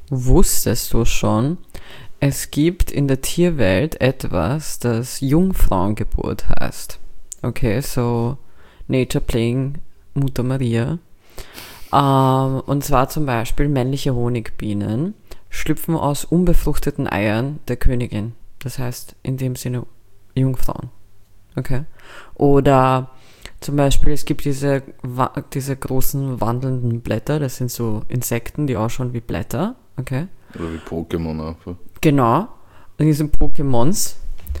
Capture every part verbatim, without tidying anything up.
wusstest du schon, es gibt in der Tierwelt etwas, das Jungfrauengeburt heißt. Okay, so Nature playing Mutter Maria. Ähm, und zwar zum Beispiel männliche Honigbienen schlüpfen aus unbefruchteten Eiern der Königin. Das heißt in dem Sinne Jungfrauen. Okay. Oder zum Beispiel, es gibt diese, diese großen wandelnden Blätter, das sind so Insekten, die ausschauen wie Blätter. Okay. Oder wie Pokémon einfach. Genau. Und diese Pokémons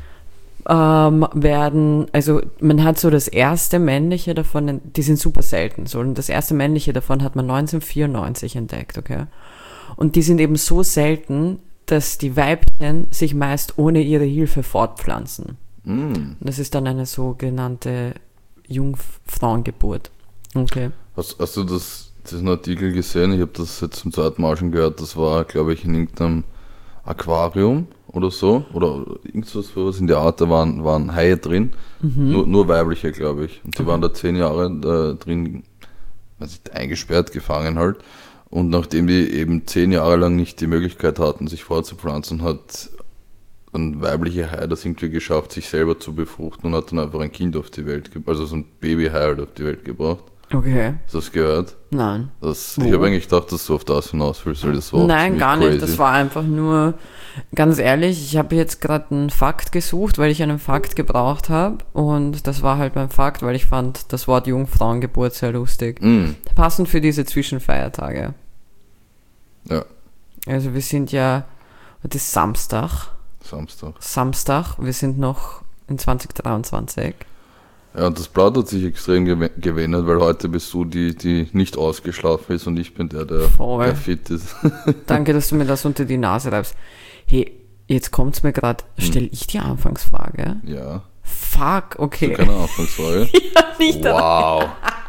ähm, werden, also man hat so das erste männliche davon, die sind super selten, so, und das erste männliche davon hat man neunzehnhundertvierundneunzig entdeckt, okay. Und die sind eben so selten, dass die Weibchen sich meist ohne ihre Hilfe fortpflanzen. Mm. Das ist dann eine sogenannte Jungfrauengeburt. Okay. Hast, hast du das, diesen Artikel gesehen? Ich habe das jetzt zum zweiten Mal schon gehört. Das war, glaube ich, in irgendeinem Aquarium oder so. Oder irgendwas was in der Art. Da waren, waren Haie drin. Mhm. Nur, nur weibliche, glaube ich. Und die okay. waren da zehn Jahre äh, drin, also eingesperrt, gefangen halt. Und nachdem die eben zehn Jahre lang nicht die Möglichkeit hatten, sich fortzupflanzen, hat ein weiblicher Hai das irgendwie geschafft, sich selber zu befruchten und hat dann einfach ein Kind auf die Welt gebracht, also so ein Babyhai halt auf die Welt gebracht. Okay. Hast du das gehört? Nein. Das, ich habe eigentlich gedacht, dass du auf das hinaus willst, weil das war Nein, gar crazy. nicht. Das war einfach nur, ganz ehrlich, ich habe jetzt gerade einen Fakt gesucht, weil ich einen Fakt gebraucht habe, und das war halt mein Fakt, weil ich fand das Wort Jungfrauengeburt sehr lustig. Mm. Passend für diese Zwischenfeiertage. Ja. Also wir sind ja, heute ist Samstag. Samstag. Samstag, wir sind noch in zwanzig dreiundzwanzig. Ja, und das Blatt hat sich extrem gew- gewendet, weil heute bist du die, die nicht ausgeschlafen ist, und ich bin der, der, der fit ist. Danke, dass du mir das unter die Nase reibst. Hey, jetzt kommt's mir gerade, stelle ich die Anfangsfrage? Ja. Fuck, okay. Hast du keine Anfangsfrage? Ja, nicht. Wow.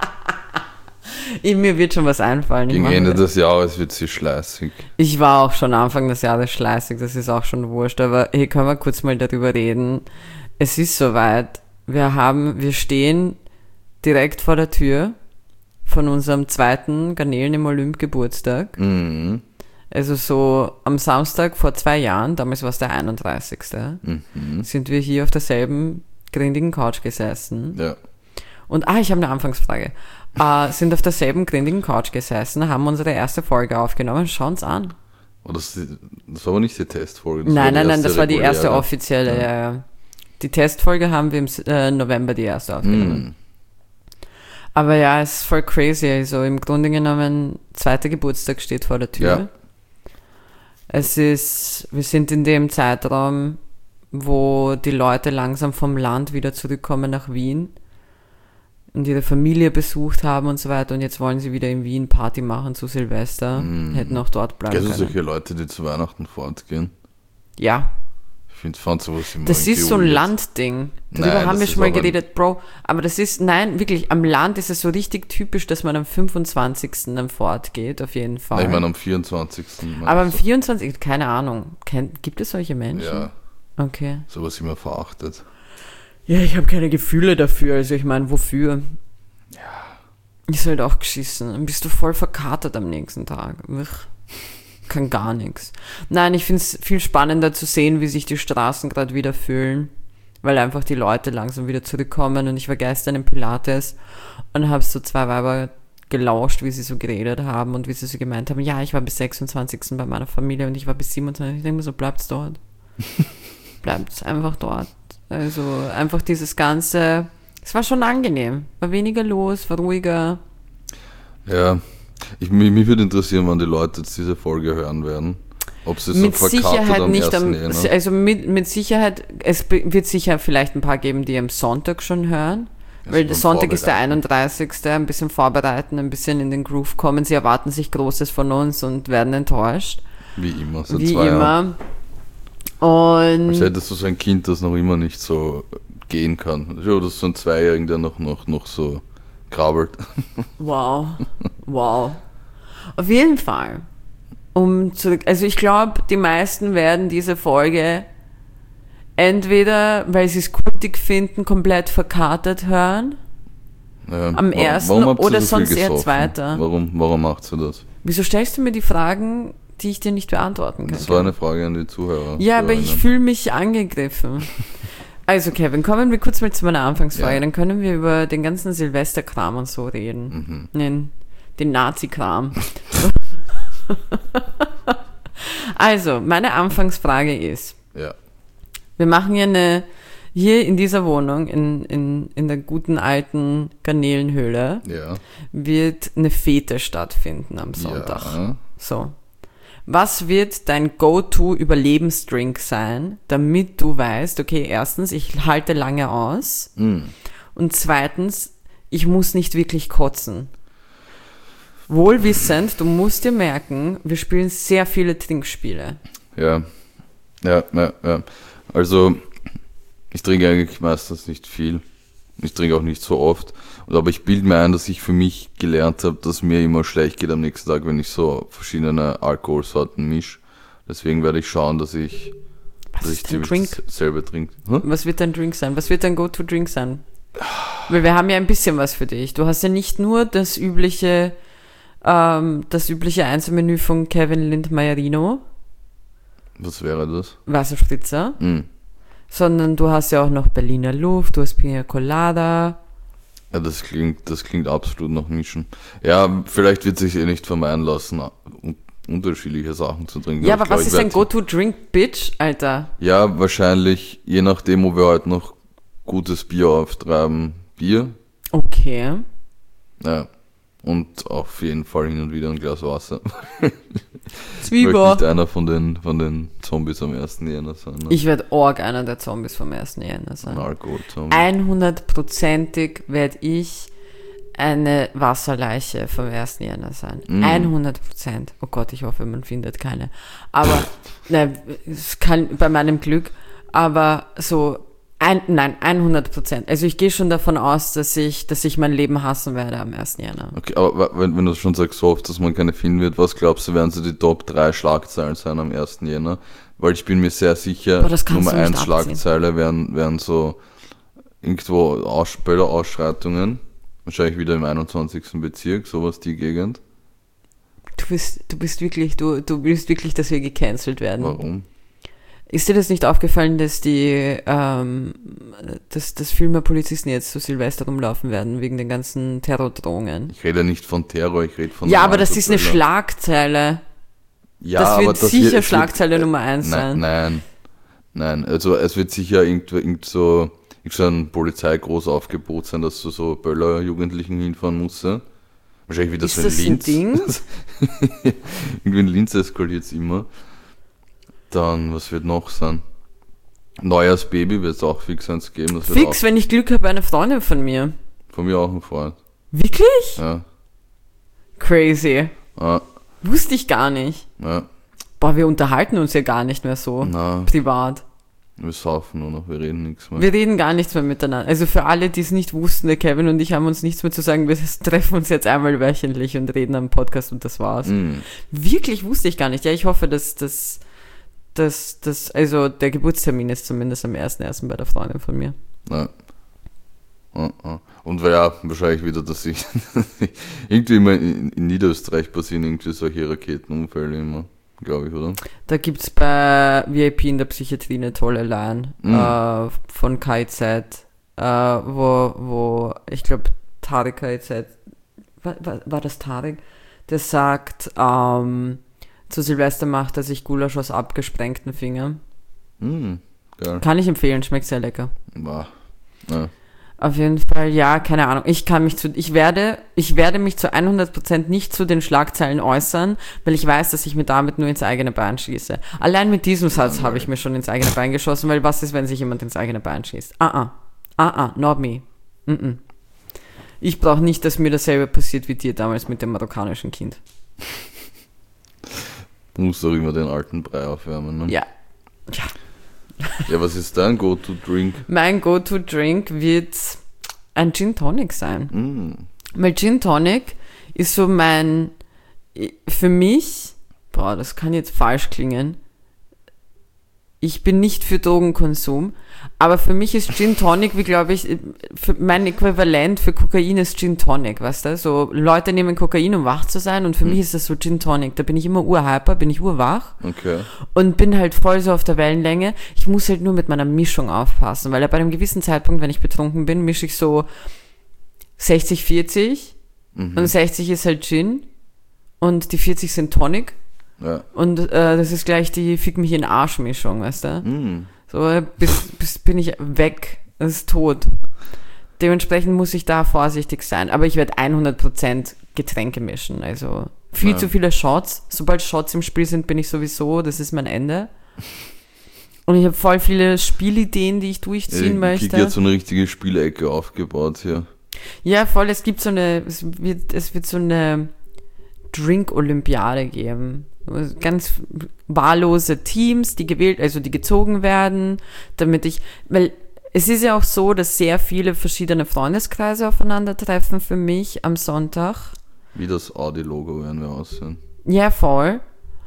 Ich, mir wird schon was einfallen. Gegen Ende des Jahres wird sie schleißig. Ich war auch schon Anfang des Jahres schleißig, das ist auch schon wurscht, aber hier können wir kurz mal darüber reden. Es ist soweit, wir haben, wir stehen direkt vor der Tür von unserem zweiten Garnelen im Olymp Geburtstag. Mhm. Also so am Samstag vor zwei Jahren, damals war es der einunddreißigste Mhm. sind wir hier auf derselben grindigen Couch gesessen. Ja. Und, ah, ich habe eine Anfangsfrage. Uh, sind auf derselben grindigen Couch gesessen, haben unsere erste Folge aufgenommen. Schauen uns an. Oh, das, das war aber nicht die Testfolge. Das nein, war nein, nein, das war die reguläre. erste offizielle. Ja. Ja, ja. Die Testfolge haben wir im äh, November die erste aufgenommen. Mm. Aber ja, es ist voll crazy. Also im Grunde genommen, zweiter Geburtstag steht vor der Tür. Ja. Es ist, wir sind in dem Zeitraum, wo die Leute langsam vom Land wieder zurückkommen nach Wien und ihre Familie besucht haben und so weiter, und jetzt wollen sie wieder in Wien Party machen zu Silvester, mm. hätten auch dort bleiben können. Also solche Leute, die zu Weihnachten fortgehen? Ja. Ich finde, fand sowas immer Das ist so ein Landding. Darüber nein, haben wir schon mal geredet, Bro. Aber das ist, nein, wirklich, am Land ist es so richtig typisch, dass man am fünfundzwanzigsten dann fortgeht, auf jeden Fall. Nein, ich meine am vierundzwanzigsten Aber am vierundzwanzigsten keine Ahnung. Kennt, gibt es solche Menschen? Ja. Okay. Sowas immer verachtet. Ja, ich habe keine Gefühle dafür, also ich meine, wofür? Ja. Ist halt auch geschissen. Dann bist du voll verkatert am nächsten Tag. Uch. Kann gar nichts. Nein, ich finde es viel spannender zu sehen, wie sich die Straßen gerade wieder füllen, weil einfach die Leute langsam wieder zurückkommen, und ich war gestern im Pilates und habe so zwei Weiber gelauscht, wie sie so geredet haben und wie sie so gemeint haben, ja, ich war bis sechsundzwanzigsten bei meiner Familie und ich war bis siebenundzwanzig. Ich denke mir so, bleibt's dort. Bleibt's einfach dort. Also einfach dieses Ganze, es war schon angenehm. War weniger los, war ruhiger. Ja, ich, mich, mich würde interessieren, wann die Leute jetzt diese Folge hören werden. Ob sie mit so Sicherheit am nicht am, Januar. also mit, mit Sicherheit, es wird sicher vielleicht ein paar geben, die am Sonntag schon hören. Also weil der Sonntag ist der einunddreißigste Ein bisschen vorbereiten, ein bisschen in den Groove kommen. Sie erwarten sich Großes von uns und werden enttäuscht. Wie immer, seit Wie zwei immer. Jahren. Und als hättest du so ein Kind, das noch immer nicht so gehen kann. Oder so ein Zweijähriger, der noch, noch, noch so krabbelt. Wow, wow. Auf jeden Fall. Um zurück, also ich glaube, die meisten werden diese Folge entweder, weil sie es kultig finden, komplett verkatert hören. Ja, am ersten warum habt ihr oder so viel sonst eher gesoffen? zweiter. Warum, warum macht sie das? Wieso stellst du mir die Fragen die ich dir nicht beantworten kann. Das war eine Frage an die Zuhörer. Ja, aber ich fühle mich angegriffen. Also Kevin, kommen wir kurz mal zu meiner Anfangsfrage. Ja. Dann können wir über den ganzen Silvesterkram und so reden. Mhm. Den, den Nazi-Kram. Also, meine Anfangsfrage ist, ja. wir machen hier eine, hier in dieser Wohnung, in, in, in der guten alten Garnelenhöhle, ja. wird eine Fete stattfinden am Sonntag. Ja. So. Was wird dein Go-To-Überlebensdrink sein, damit du weißt, okay, erstens, ich halte lange aus mm. und zweitens, ich muss nicht wirklich kotzen. Wohlwissend, du musst dir merken, wir spielen sehr viele Trinkspiele. Ja, ja, ja, ja. Also, ich trinke eigentlich meistens nicht viel. Ich trinke auch nicht so oft. Aber ich bilde mir ein, dass ich für mich gelernt habe, dass mir immer schlecht geht am nächsten Tag, wenn ich so verschiedene Alkoholsorten mische. Deswegen werde ich schauen, dass ich, Was dass ist ich dein Drink? selber trinke. Hm? Was wird dein Drink sein? Was wird dein Go-To-Drink sein? Weil wir haben ja ein bisschen was für dich. Du hast ja nicht nur das übliche, ähm, das übliche Einzelmenü von Kevin Lindmeierino. Was wäre das? Wasserspritzer. Mm. Sondern du hast ja auch noch Berliner Luft, du hast Pina Colada. Ja, das klingt, das klingt absolut nach Mischen. Ja, vielleicht wird sich eh nicht vermeiden lassen, un- unterschiedliche Sachen zu trinken. Ja, aber, aber was glaub, ist dein Go-To-Drink, Bitch, Alter? Ja, wahrscheinlich, je nachdem, wo wir heute noch gutes Bier auftreiben, Bier. Okay. Ja. Und auf jeden Fall hin und wieder ein Glas Wasser. Zwieber. Ich möchte nicht einer von den, von den Zombies am ersten Jänner sein. Ne? Ich werde org einer der Zombies vom ersten Jänner sein. Ein Alkohol-Zombie. hundertprozentig werde ich eine Wasserleiche vom ersten Jänner sein. Mm. hundert Prozent. Oh Gott, ich hoffe, man findet keine. Aber, ne, es kann bei meinem Glück, aber so, ein, nein, hundert Prozent. Also ich gehe schon davon aus, dass ich, dass ich mein Leben hassen werde am ersten Jänner. Okay, aber wenn, wenn du schon sagst, so oft, dass man keine finden wird, was glaubst du, werden so die Top drei Schlagzeilen sein am ersten Jänner? Weil ich bin mir sehr sicher, Boah, das kannst Nummer du nicht eins Schlagzeile werden, werden so irgendwo Aus, Böller-Ausschreitungen, wahrscheinlich wieder im einundzwanzigsten Bezirk, sowas die Gegend. Du bist, du bist wirklich, du, du willst wirklich, dass wir gecancelt werden. Warum? Ist dir das nicht aufgefallen, dass die, ähm, dass, dass viel mehr Polizisten jetzt zu Silvester rumlaufen werden, wegen den ganzen Terrordrohungen? Ich rede nicht von Terror, ich rede von... Ja, aber das ist eine Schlagzeile. Ja, das wird aber das sicher wird, Schlagzeile wird, Nummer eins nein, sein. Nein, nein, also es wird sicher irgendwo, irgend so, irgend so ein Polizeigroßaufgebot sein, dass du so Böller-Jugendlichen hinfahren musst. Wahrscheinlich wieder ist so in das Linz. Ein Ding? Irgendwie in Linz eskaliert es immer. Dann, was wird noch sein? Neujahrsbaby wird es auch fix eins geben. Das wird Fix, wenn ich Glück habe, eine Freundin von mir. Von mir auch ein Freund. Wirklich? Ja. Crazy. Ja. Wusste ich gar nicht. Ja. Boah, wir unterhalten uns ja gar nicht mehr so. Na, privat. wir saufen nur noch, wir reden nichts mehr. Wir reden gar nichts mehr miteinander. Also für alle, die es nicht wussten, der Kevin und ich haben uns nichts mehr zu sagen. Wir treffen uns jetzt einmal wöchentlich und reden am Podcast und das war's. Mm. Wirklich wusste ich gar nicht. Ja, ich hoffe, dass das, dass, dass, also der Geburtstermin ist zumindest am ersten ersten bei der Freundin von mir. Ja. Ja, ja. Und ja, wahrscheinlich wieder, dass ich irgendwie immer in, in Niederösterreich passieren irgendwie solche Raketenunfälle immer, glaube ich, oder? Da gibt's bei V I P in der Psychiatrie eine tolle Line Mhm. äh, von K I Z, äh, wo, wo ich glaube Tarek K I Z, war, war, war das Tarek, der sagt, ähm, zu Silvester macht er sich Gulasch aus abgesprengten Fingern. Mhm, geil. Kann ich empfehlen, schmeckt sehr lecker. Wow. Ja. Auf jeden Fall, ja, keine Ahnung. Ich kann mich zu, ich werde, ich werde mich zu hundert Prozent nicht zu den Schlagzeilen äußern, weil ich weiß, dass ich mir damit nur ins eigene Bein schieße. Allein mit diesem Satz Ja, habe ich mir schon ins eigene Bein geschossen, weil was ist, wenn sich jemand ins eigene Bein schießt? Ah, ah, ah, ah, not me. Mm-mm. Ich brauche nicht, dass mir dasselbe passiert wie dir damals mit dem marokkanischen Kind. Du musst doch immer den alten Brei aufwärmen, ne? Ja. Ja. Ja, was ist dein Go-To-Drink? Mein Go-To-Drink wird ein Gin Tonic sein. Mm. Weil Gin Tonic ist so mein, für mich, boah, das kann jetzt falsch klingen, Ich bin nicht für Drogenkonsum, aber für mich ist Gin Tonic, wie glaube ich, für mein Äquivalent für Kokain ist Gin Tonic, weißt du? So Leute nehmen Kokain, um wach zu sein und für hm. mich ist das so Gin Tonic. Da bin ich immer urhyper, bin ich urwach okay. und bin halt voll so auf der Wellenlänge. Ich muss halt nur mit meiner Mischung aufpassen, weil ja bei einem gewissen Zeitpunkt, wenn ich betrunken bin, mische ich so sechzig vierzig mhm. und sechzig ist halt Gin und die vierzig sind Tonic. Ja. Und äh, das ist gleich die Fick mich in den Arsch-Mischung, weißt du? Mm. So, bis, bis bin ich weg, das ist tot. Dementsprechend muss ich da vorsichtig sein. Aber ich werde hundert Prozent Getränke mischen, also viel ja. zu viele Shots. Sobald Shots im Spiel sind, bin ich sowieso, das ist mein Ende. Und ich habe voll viele Spielideen, die ich durchziehen ja, möchte. Ich habe so eine richtige Spielecke aufgebaut hier. Ja, voll, es gibt so eine, es wird, es wird so eine Drink-Olympiade geben. Ganz wahllose Teams, die gewählt, also die gezogen werden, damit ich, weil es ist ja auch so, dass sehr viele verschiedene Freundeskreise aufeinandertreffen für mich am Sonntag. Wie das Audi-Logo werden wir aussehen. Ja, voll.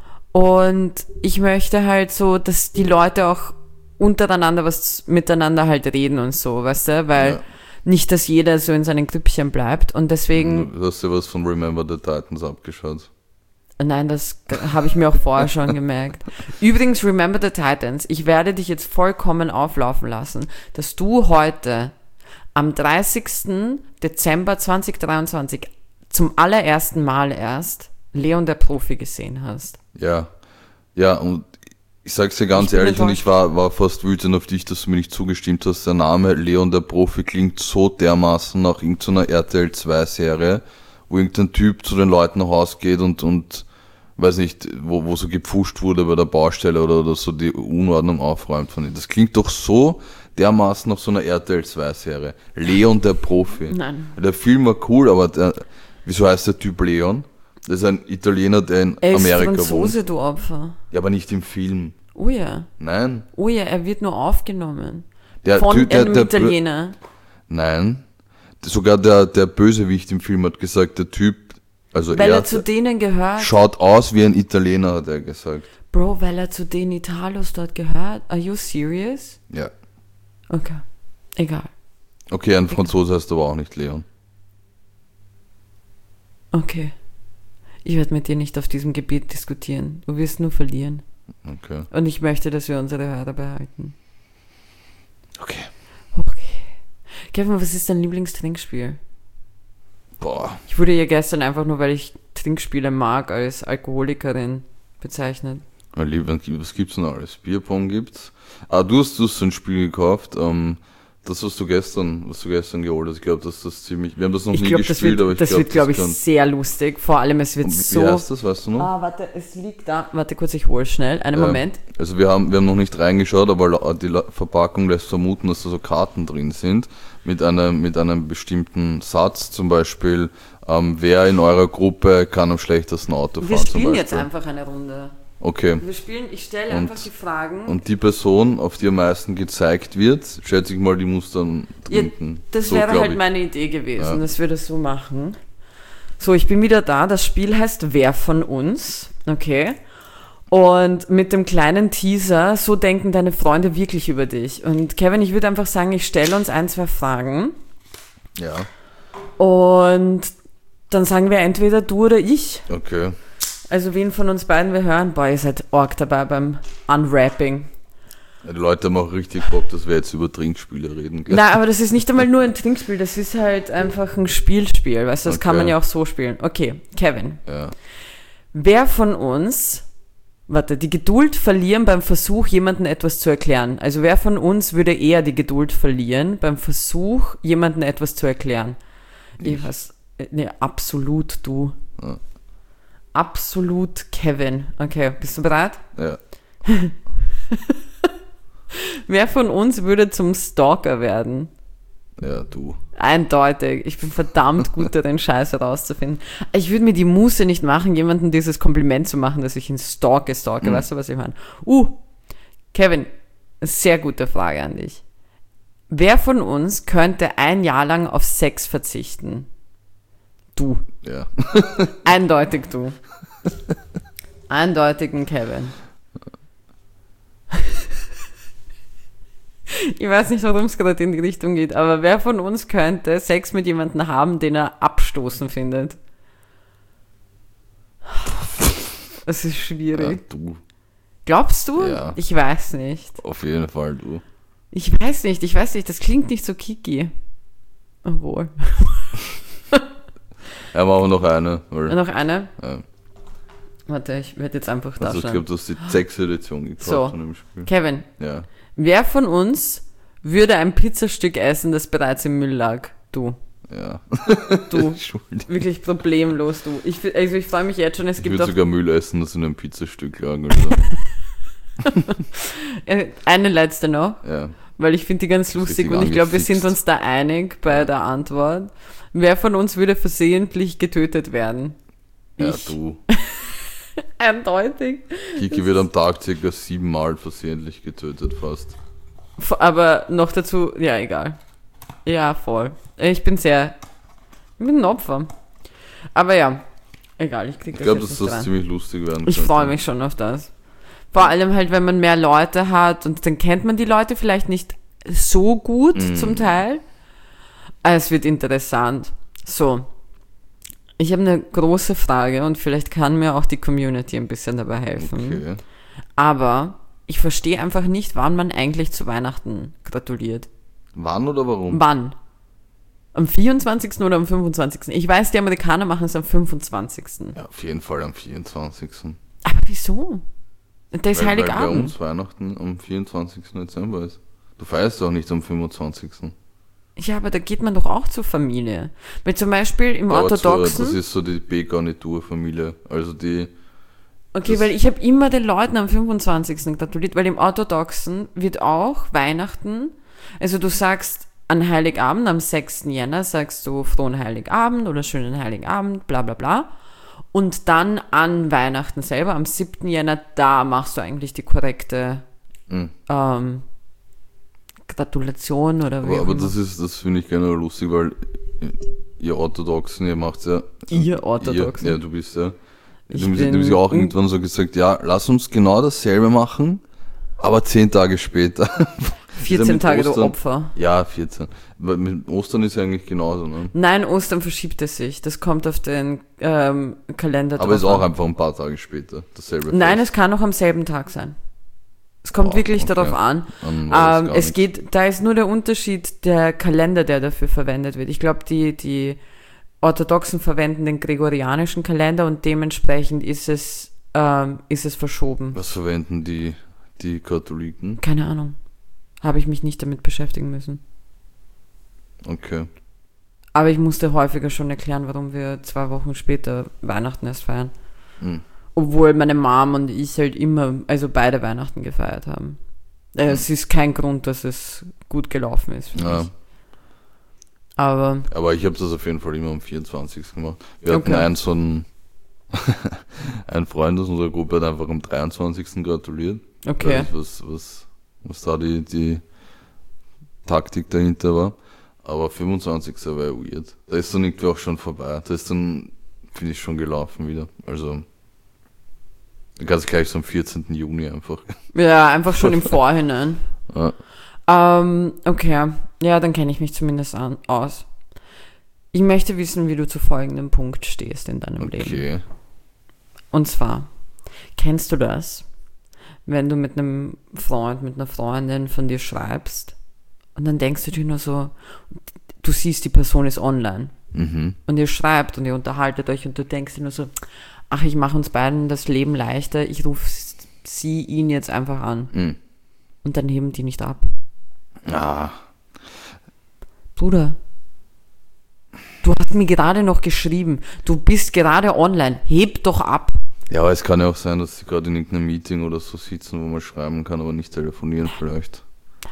Und ich möchte halt so, dass die Leute auch untereinander was miteinander halt reden und so, weißt du, weil ja. nicht, dass jeder so in seinen Grüppchen bleibt und deswegen... Du hast ja was von Remember the Titans abgeschaut. Nein, das habe ich mir auch vorher schon gemerkt. Übrigens, Remember the Titans, ich werde dich jetzt vollkommen auflaufen lassen, dass du heute am dreißigsten Dezember zweitausenddreiundzwanzig zum allerersten Mal erst Leon der Profi gesehen hast. Ja, ja, und ich sag's dir ganz ehrlich, und ich war, war fast wütend auf dich, dass du mir nicht zugestimmt hast. Der Name Leon der Profi klingt so dermaßen nach irgendeiner R T L zwei Serie, wo irgendein Typ zu den Leuten nach Hause geht und, und weiß nicht, wo, wo so gepfuscht wurde bei der Baustelle oder, oder so die Unordnung aufräumt von ihm. Das klingt doch so dermaßen nach so einer R T L zwei Serie. Leon der Profi. Nein. Der Film war cool, aber der, wieso heißt der Typ Leon? Das ist ein Italiener, der in er Amerika wohnt. Er ist Franzose, du Opfer. Ja, aber nicht im Film. Oh ja. Nein. Oh ja, er wird nur aufgenommen. Der Von Typ, der, einem der, Italiener. Nein. Sogar der, der Bösewicht im Film hat gesagt, der Typ, also weil er, er zu denen gehört. Schaut aus wie ein Italiener, hat er gesagt. Bro, weil er zu den Italos dort gehört? Are you serious? Ja. Okay. Egal. Okay, ein Franzose heißt aber auch nicht Leon. Okay. Ich werde mit dir nicht auf diesem Gebiet diskutieren. Du wirst nur verlieren. Okay. Und ich möchte, dass wir unsere Hörer behalten. Okay. Okay. Kevin, was ist dein Lieblingstrinkspiel? Boah. Ich wurde ja gestern einfach nur, weil ich Trinkspiele mag, als Alkoholikerin bezeichnet. Was gibt's denn alles? Bierpong gibt's. Ah, du hast, du hast so ein Spiel gekauft, ähm, das, was du gestern, was du gestern geholt hast. Ich glaube, dass das ziemlich, wir haben das noch ich nie glaub, gespielt, wird, aber ich glaube, das wird, glaube ich, kann... sehr lustig. Vor allem, es wird wie, so... Wie heißt das, weißt du noch? Ah, warte, es liegt da. Warte kurz, ich hole schnell. Einen ja, Moment. Also wir haben, wir haben noch nicht reingeschaut, aber die Verpackung lässt vermuten, dass da so Karten drin sind, mit einem, mit einem bestimmten Satz, zum Beispiel, ähm, wer in eurer Gruppe kann am schlechtesten Auto fahren. Wir spielen jetzt einfach eine Runde. Okay. Wir spielen, ich stelle einfach die Fragen. Und die Person, auf die am meisten gezeigt wird, schätze ich mal, die muss dann trinken. Ja, das so, wäre halt ich. meine Idee gewesen, ja. dass wir das so machen. So, ich bin wieder da. Das Spiel heißt Wer von uns? Okay. Und mit dem kleinen Teaser, so denken deine Freunde wirklich über dich. Und Kevin, ich würde einfach sagen, ich stelle uns ein, zwei Fragen. Ja. Und dann sagen wir entweder du oder ich. Okay. Also wen von uns beiden wir hören? Boah, ihr seid arg dabei beim Unwrapping. Ja, die Leute haben auch richtig Bock, dass wir jetzt über Trinkspiele reden. Gell? Nein, aber das ist nicht einmal nur ein Trinkspiel, das ist halt einfach ein Spielspiel, weißt du, das okay. kann man ja auch so spielen. Okay, Kevin. Ja. Wer von uns, warte, die Geduld verlieren beim Versuch, jemandem etwas zu erklären? Also wer von uns würde eher die Geduld verlieren beim Versuch, jemandem etwas zu erklären? Ich, ich weiß, nee, absolut du. Ja. Absolut Kevin. Okay, bist du bereit? Ja. Wer von uns würde zum Stalker werden? Ja, du. Eindeutig. Ich bin verdammt gut darin, Scheiße rauszufinden. Ich würde mir die Muße nicht machen, jemandem dieses Kompliment zu machen, dass ich ihn stalke, stalke. Mhm. Weißt du, was ich meine? Uh, Kevin, sehr gute Frage an dich. Wer von uns könnte ein Jahr lang auf Sex verzichten? Du. Ja. Eindeutig du. Eindeutigen Kevin. Ich weiß nicht, warum es gerade in die Richtung geht, aber wer von uns könnte Sex mit jemandem haben, den er abstoßen findet? Das ist schwierig. Ja, du. Glaubst du? Ja. Ich weiß nicht. Auf jeden Fall du. Ich weiß nicht, ich weiß nicht, das klingt nicht so kiki. Obwohl. Ja, machen wir noch eine. Weil, Noch eine? ja. Warte, ich werde jetzt einfach da Also ich schauen. glaube, du hast die sechste Edition gekauft So. von dem Spiel. Kevin, Ja. wer von uns würde ein Pizzastück essen, das bereits im Müll lag? Du. Ja. Du. Entschuldigung. Wirklich problemlos, du. Ich, fi- also ich freue mich jetzt schon, es Ich gibt würde auch sogar Müll essen, das in einem Pizzastück lag. Also. äh, eine letzte noch, Ja. weil ich finde die ganz ist lustig richtig und ich glaube, wir sind angefixt. uns da einig bei der Antwort. Wer von uns würde versehentlich getötet werden? Ja, Ich. du. Eindeutig. Kiki wird am Tag circa siebenmal versehentlich getötet fast. F- Aber noch dazu, ja, egal. Ja, voll. Ich bin sehr, ich bin ein Opfer. Aber ja, egal, ich krieg Ich das glaube, jetzt dass nicht das rein. ziemlich lustig werden Ich könnte. freue mich schon auf das. Vor allem halt, wenn man mehr Leute hat und dann kennt man die Leute vielleicht nicht so gut Mhm. zum Teil. Aber es wird interessant. So, ich habe eine große Frage und vielleicht kann mir auch die Community ein bisschen dabei helfen. Okay. Aber ich verstehe einfach nicht, wann man eigentlich zu Weihnachten gratuliert. Wann oder warum? Wann? Am vierundzwanzigsten oder am fünfundzwanzigsten? Ich weiß, die Amerikaner machen es am fünfundzwanzigsten. Ja, auf jeden Fall am vierundzwanzigsten. Aber wieso? Der ist Weil, weil bei Heiligabend. uns Weihnachten am vierundzwanzigsten Dezember ist. Du feierst doch nicht am fünfundzwanzigsten. Ja, aber da geht man doch auch zur Familie. Weil zum Beispiel im Aber zur, Orthodoxen... das ist so die B-Garnitur-Familie. Also die, Okay, das- weil ich habe immer den Leuten am fünfundzwanzigsten gratuliert, weil im Orthodoxen wird auch Weihnachten, also du sagst an Heiligabend, am sechsten Jänner sagst du frohen Heiligabend oder schönen Heiligabend, bla bla bla. Und dann an Weihnachten selber, am siebten Jänner, da machst du eigentlich die korrekte mh. ähm, Gratulation oder wie aber, auch aber immer. das ist, das finde ich generell lustig, weil ihr Orthodoxen, ihr macht ja. Ihr Orthodoxen? Ihr, ja, du bist ja. Ich Du bist, bin- du bist ja auch irgendwann so gesagt, ja, lass uns genau dasselbe machen, aber zehn Tage später. vierzehn mit Tage, du Ostern- Opfer. Ja, vierzehn. Weil mit Ostern ist ja eigentlich genauso, ne? Nein, Ostern verschiebt es sich. Das kommt auf den ähm, Kalender Aber ist drauf auch an. einfach ein paar Tage später. Dasselbe. Nein, Fest. es kann auch am selben Tag sein. Es kommt Oh, wirklich okay. darauf an. Dann war das Ähm, gar es nicht. geht, da ist nur der Unterschied der Kalender, der dafür verwendet wird. Ich glaube, die, die Orthodoxen verwenden den gregorianischen Kalender und dementsprechend ist es, ähm, ist es verschoben. Was verwenden die, die Katholiken? Keine Ahnung. Habe ich mich nicht damit beschäftigen müssen. Okay. Aber ich musste häufiger schon erklären, warum wir zwei Wochen später Weihnachten erst feiern. Hm. Obwohl meine Mom und ich halt immer, also beide Weihnachten gefeiert haben. Äh, Es ist kein Grund, dass es gut gelaufen ist für Ja. mich. Aber Aber ich habe das auf jeden Fall immer am vierundzwanzigsten gemacht. Wir hatten Okay. einen so einen, ein Freund aus unserer Gruppe hat einfach am dreiundzwanzigsten gratuliert. okay. Weiß, was, was, was da die, die Taktik dahinter war. Aber fünfundzwanzigsten war ja weird. Da ist dann irgendwie auch schon vorbei. Da ist dann, finde ich, schon gelaufen wieder. Also, dann kannst du gleich so am vierzehnten Juni einfach. Ja, einfach schon im Vorhinein. Ja. Ähm, okay. Ja, dann kenne ich mich zumindest an, aus. Ich möchte wissen, wie du zu folgendem Punkt stehst in deinem Leben. Okay. Und zwar, kennst du das, wenn du mit einem Freund, mit einer Freundin von dir schreibst und dann denkst du dir nur so, du siehst, die Person ist online Mhm. und ihr schreibt und ihr unterhaltet euch und du denkst dir nur so, ach, ich mache uns beiden das Leben leichter, ich rufe sie, ihn jetzt einfach an Mhm. und dann heben die nicht ab. Ah, Bruder, du hast mir gerade noch geschrieben, du bist gerade online, heb doch ab. ja, aber es kann ja auch sein, dass sie gerade in irgendeinem Meeting oder so sitzen, wo man schreiben kann, aber nicht telefonieren vielleicht.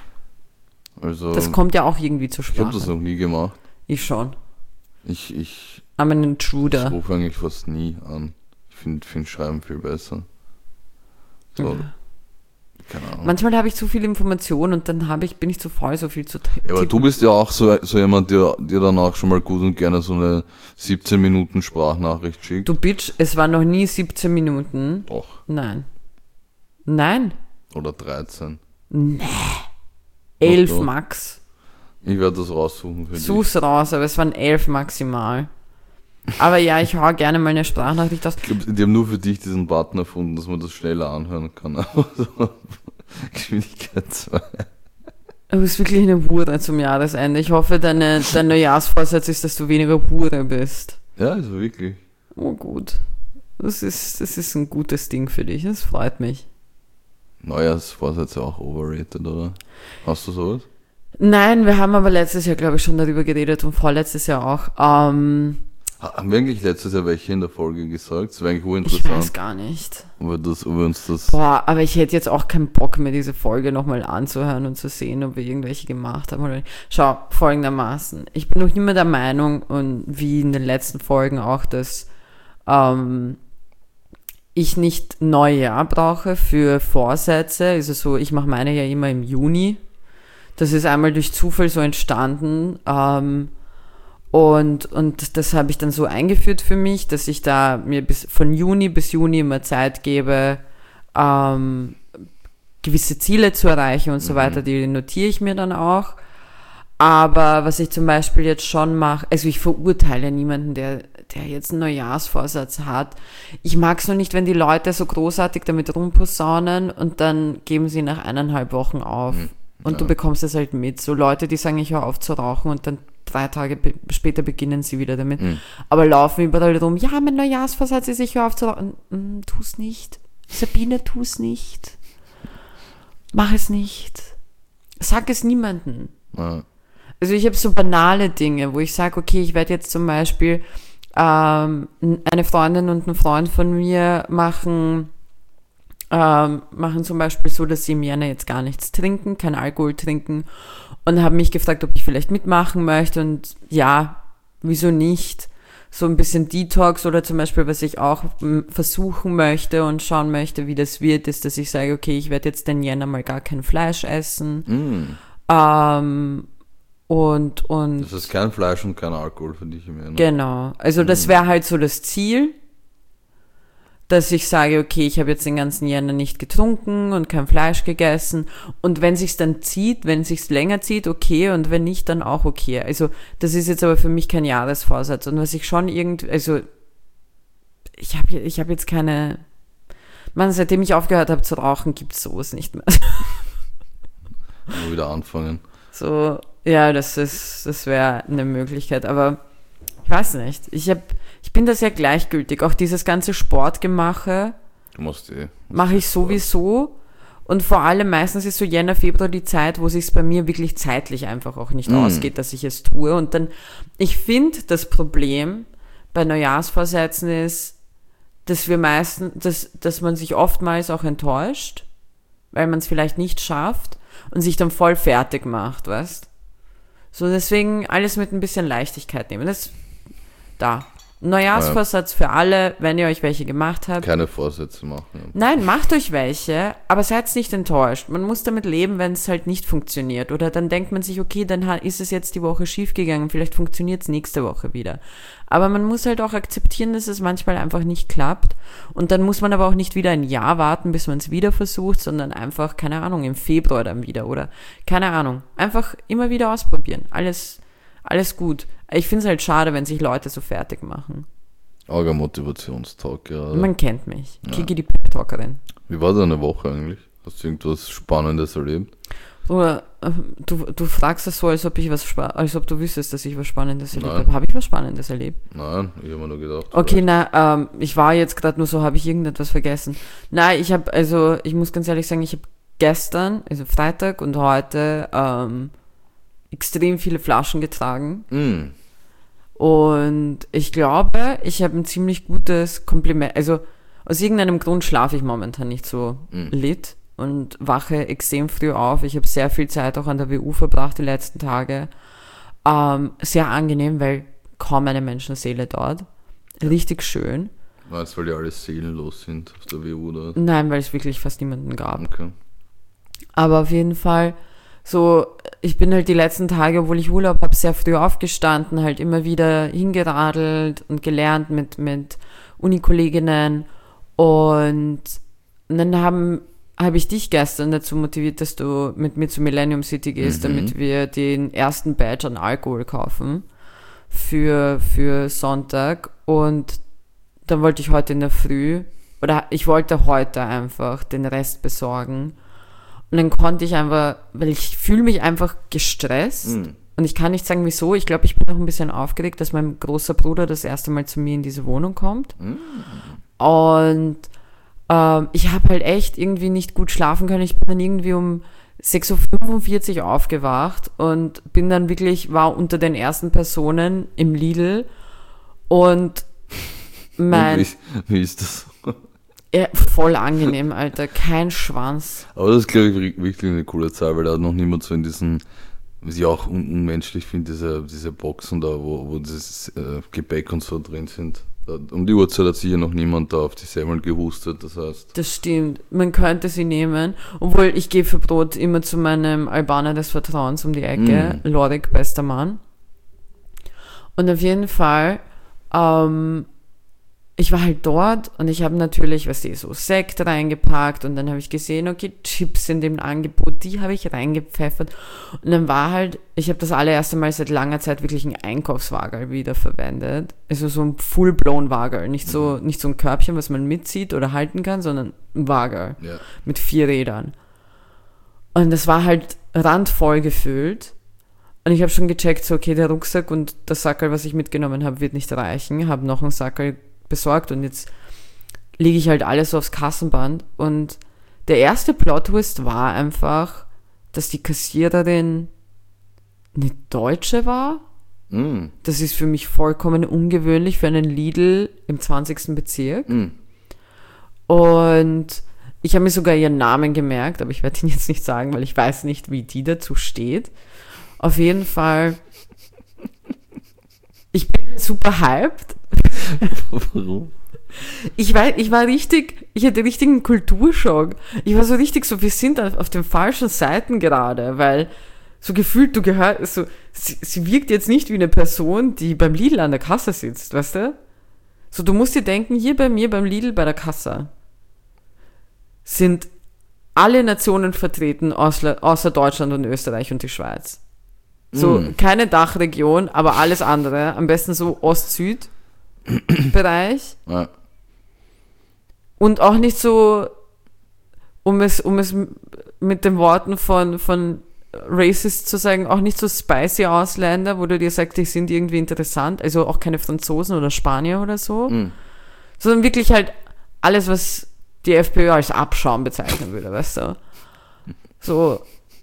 Also, Das kommt ja auch irgendwie zur ich habe das Sprache. noch nie gemacht. Ich schon. Ich, ich, I'm an ich intruder. rufe eigentlich fast nie an. Ich finde find Schreiben viel besser. So, Ja. keine Ahnung. Manchmal habe ich zu viel Information und dann habe ich, bin ich zu faul, so viel zu Ja, aber tippen. du bist ja auch so, so jemand, der dir dann auch schon mal gut und gerne so eine siebzehn Minuten Sprachnachricht schickt. Du Bitch, es waren noch nie siebzehn Minuten. Doch. Nein. Nein. Oder dreizehn. Elf doch. Max. Ich werde das raussuchen für dich. Such's raus, aber es waren elf maximal. Aber ja, ich hau gerne mal eine Sprachnachricht aus. Ich glaube, die haben nur für dich diesen Button erfunden, dass man das schneller anhören kann. Aber so Geschwindigkeit zwei. Du bist wirklich eine Hure zum Jahresende. Ich hoffe, deine, dein Neujahrsvorsatz ist, dass du weniger Hure bist. Ja, also wirklich. Oh gut. Das ist, das ist ein gutes Ding für dich. Das freut mich. Neujahrsvorsätze auch overrated, oder? Hast du sowas? Nein, wir haben aber letztes Jahr, glaube ich, schon darüber geredet und vorletztes Jahr auch. Ähm, Haben wir eigentlich letztes Jahr welche in der Folge gesagt? Das wäre eigentlich ich urinteressant. weiß gar nicht. Ob wir, das, ob wir uns das... Boah, aber ich hätte jetzt auch keinen Bock mehr, diese Folge nochmal anzuhören und zu sehen, ob wir irgendwelche gemacht haben oder nicht. Schau, folgendermaßen. Ich bin noch immer der Meinung, und wie in den letzten Folgen auch, dass ähm, ich nicht Neujahr brauche für Vorsätze. Also so, ich mache meine ja immer im Juni. Das ist einmal durch Zufall so entstanden. Ähm, Und, und das habe ich dann so eingeführt für mich, dass ich da mir bis von Juni bis Juni immer Zeit gebe, ähm, gewisse Ziele zu erreichen und so weiter, die notiere ich mir dann auch. Aber was ich zum Beispiel jetzt schon mache, also ich verurteile niemanden, der, der jetzt einen Neujahrsvorsatz hat. Ich mag es nur nicht, wenn die Leute so großartig damit rumposaunen und dann geben sie nach eineinhalb Wochen auf. Mhm. Und Ja. du bekommst es halt mit. So Leute, die sagen, ich höre auf zu rauchen und dann drei Tage be- später beginnen sie wieder damit. Mhm. Aber laufen überall rum, ja, mein Neujahrsvorsatz ist, ich höre auf zu rauchen. Mm, tu's nicht. Sabine, tu's nicht. Mach es nicht. Sag es niemandem. Ja. Also ich habe so banale Dinge, wo ich sage, okay, ich werde jetzt zum Beispiel ähm, eine Freundin und ein Freund von mir machen ähm, machen zum Beispiel so, dass sie im Jänner jetzt gar nichts trinken, kein Alkohol trinken und haben mich gefragt, ob ich vielleicht mitmachen möchte und ja, wieso nicht? So ein bisschen Detox oder zum Beispiel, was ich auch m, versuchen möchte und schauen möchte, wie das wird, ist, dass ich sage, okay, ich werde jetzt den Jänner mal gar kein Fleisch essen. Mm. Ähm, und, und Das ist kein Fleisch und kein Alkohol für dich im Jahr. genau, also das wäre halt so das Ziel, dass ich sage, okay, ich habe jetzt den ganzen Jänner nicht getrunken und kein Fleisch gegessen und wenn sich's dann zieht, wenn sich's länger zieht, okay, und wenn nicht, dann auch okay. Also das ist jetzt aber für mich kein Jahresvorsatz und was ich schon irgendwie, also ich habe ich hab jetzt keine, man, seitdem ich aufgehört habe zu rauchen, gibt's sowas nicht mehr. Mal wieder anfangen. So, ja, das ist, das wäre eine Möglichkeit, aber ich weiß nicht. Ich hab, ich bin da sehr gleichgültig. Auch dieses ganze Sportgemache Du musst eh. mache ich sowieso. Und vor allem meistens ist so Jänner, Februar die Zeit, wo es sich bei mir wirklich zeitlich einfach auch nicht Mm. ausgeht, dass ich es tue. Und dann, ich finde, das Problem bei Neujahrsvorsätzen ist, dass wir meistens, dass, dass man sich oftmals auch enttäuscht, weil man es vielleicht nicht schafft und sich dann voll fertig macht, weißt? So, deswegen alles mit ein bisschen Leichtigkeit nehmen. Das, da. Neujahrsvorsatz für alle, wenn ihr euch welche gemacht habt. Keine Vorsätze machen. Nein, macht euch welche, aber seid nicht enttäuscht. Man muss damit leben, wenn es halt nicht funktioniert. Oder dann denkt man sich, okay, dann ist es jetzt die Woche schief gegangen, vielleicht funktioniert es nächste Woche wieder. Aber man muss halt auch akzeptieren, dass es manchmal einfach nicht klappt. Und dann muss man aber auch nicht wieder ein Jahr warten, bis man es wieder versucht, sondern einfach, keine Ahnung, im Februar dann wieder oder keine Ahnung. Einfach immer wieder ausprobieren. Alles, alles gut. Ich finde es halt schade, wenn sich Leute so fertig machen. Auger Motivationstalk gerade. Man kennt mich. Ja. Kiki, die Pep-Talkerin. Wie war deine Woche eigentlich? Hast du irgendwas Spannendes erlebt? Oder äh, du, du fragst das so, als ob ich was spa- als ob du wüsstest, dass ich was Spannendes erlebt Nein. habe. Habe ich was Spannendes erlebt? Nein, ich habe mir nur gedacht. Okay, na, ähm, ich war jetzt gerade nur so, habe ich irgendetwas vergessen? Nein, ich habe, also ich muss ganz ehrlich sagen, ich habe gestern, also Freitag und heute, ähm, extrem viele Flaschen getragen. Mm. Und ich glaube, ich habe ein ziemlich gutes Kompliment. Also aus irgendeinem Grund schlafe ich momentan nicht so Mhm. lit und wache extrem früh auf. Ich habe sehr viel Zeit auch an der W U verbracht die letzten Tage. Ähm, sehr angenehm, weil kaum eine Menschenseele dort. Richtig schön. Meinst du, weil die alle seelenlos sind auf der W U da? Nein, weil es wirklich fast niemanden gab. Okay. Aber auf jeden Fall, so, ich bin halt die letzten Tage, obwohl ich Urlaub habe, sehr früh aufgestanden, halt immer wieder hingeradelt und gelernt mit, mit Unikolleginnen und dann haben, habe ich dich gestern dazu motiviert, dass du mit mir zu Millennium City gehst, mhm. damit wir den ersten Batch an Alkohol kaufen für, für Sonntag. Und dann wollte ich heute in der Früh, oder ich wollte heute einfach den Rest besorgen. Und dann konnte ich einfach, weil ich fühle mich einfach gestresst. Mhm. Und ich kann nicht sagen, wieso. Ich glaube, ich bin noch ein bisschen aufgeregt, dass mein großer Bruder das erste Mal zu mir in diese Wohnung kommt. Mhm. Und ähm, ich habe halt echt irgendwie nicht gut schlafen können. Ich bin dann irgendwie um sechs Uhr fünfundvierzig aufgewacht und bin dann wirklich, war unter den ersten Personen im Lidl. Und mein... Und wie, wie ist das? Ja, voll angenehm, Alter. Kein Schwanz. Aber das ist, glaube ich, wirklich eine coole Zahl, weil da hat noch niemand so in diesen... Was ich auch unmenschlich finde, diese, diese Boxen da, wo, wo dieses äh, Gepäck und so drin sind. Da, um die Uhrzeit hat sicher noch niemand da auf die Semmeln gehustet, das heißt... Das stimmt, man könnte sie nehmen, obwohl ich gehe für Brot immer zu meinem Albaner des Vertrauens um die Ecke, mm. Lorik, bester Mann. Und auf jeden Fall, ähm, ich war halt dort und ich habe natürlich, weißt du, so Sekt reingepackt und dann habe ich gesehen, okay, Chips sind im Angebot, die habe ich reingepfeffert und dann war halt, ich habe das allererste Mal seit langer Zeit wirklich ein Einkaufswagerl wiederverwendet, also so ein full-blown Wagerl, nicht so, mhm. nicht so ein Körbchen, was man mitzieht oder halten kann, sondern ein Wagerl ja. mit vier Rädern. Und das war halt randvoll gefüllt. Und ich habe schon gecheckt, so okay, der Rucksack und das Sackerl, was ich mitgenommen habe, wird nicht reichen, habe noch ein Sackerl besorgt und jetzt lege ich halt alles so aufs Kassenband und der erste Plot-Twist war einfach, dass die Kassiererin eine Deutsche war. Mm. Das ist für mich vollkommen ungewöhnlich für einen Lidl im zwanzigsten Bezirk. Mm. Und ich habe mir sogar ihren Namen gemerkt, aber ich werde ihn jetzt nicht sagen, weil ich weiß nicht, wie die dazu steht. Auf jeden Fall, ich bin super hyped. Warum? Ich war, ich war richtig, ich hatte richtigen Kulturschock. Ich war so richtig so, wir sind auf den falschen Seiten gerade, weil so gefühlt du gehörst, so, sie, sie wirkt jetzt nicht wie eine Person, die beim Lidl an der Kasse sitzt, weißt du? So, du musst dir denken, hier bei mir beim Lidl bei der Kasse sind alle Nationen vertreten, außer, außer Deutschland und Österreich und die Schweiz. So, mm. keine Dachregion, aber alles andere. Am besten so Ost-Süd-Bereich. Ja. Und auch nicht so, um es, um es mit den Worten von, von Racist zu sagen, auch nicht so spicy Ausländer, wo du dir sagst, die sind irgendwie interessant. Also auch keine Franzosen oder Spanier oder so. Mm. Sondern wirklich halt alles, was die FPÖ als Abschaum bezeichnen würde, weißt du? So.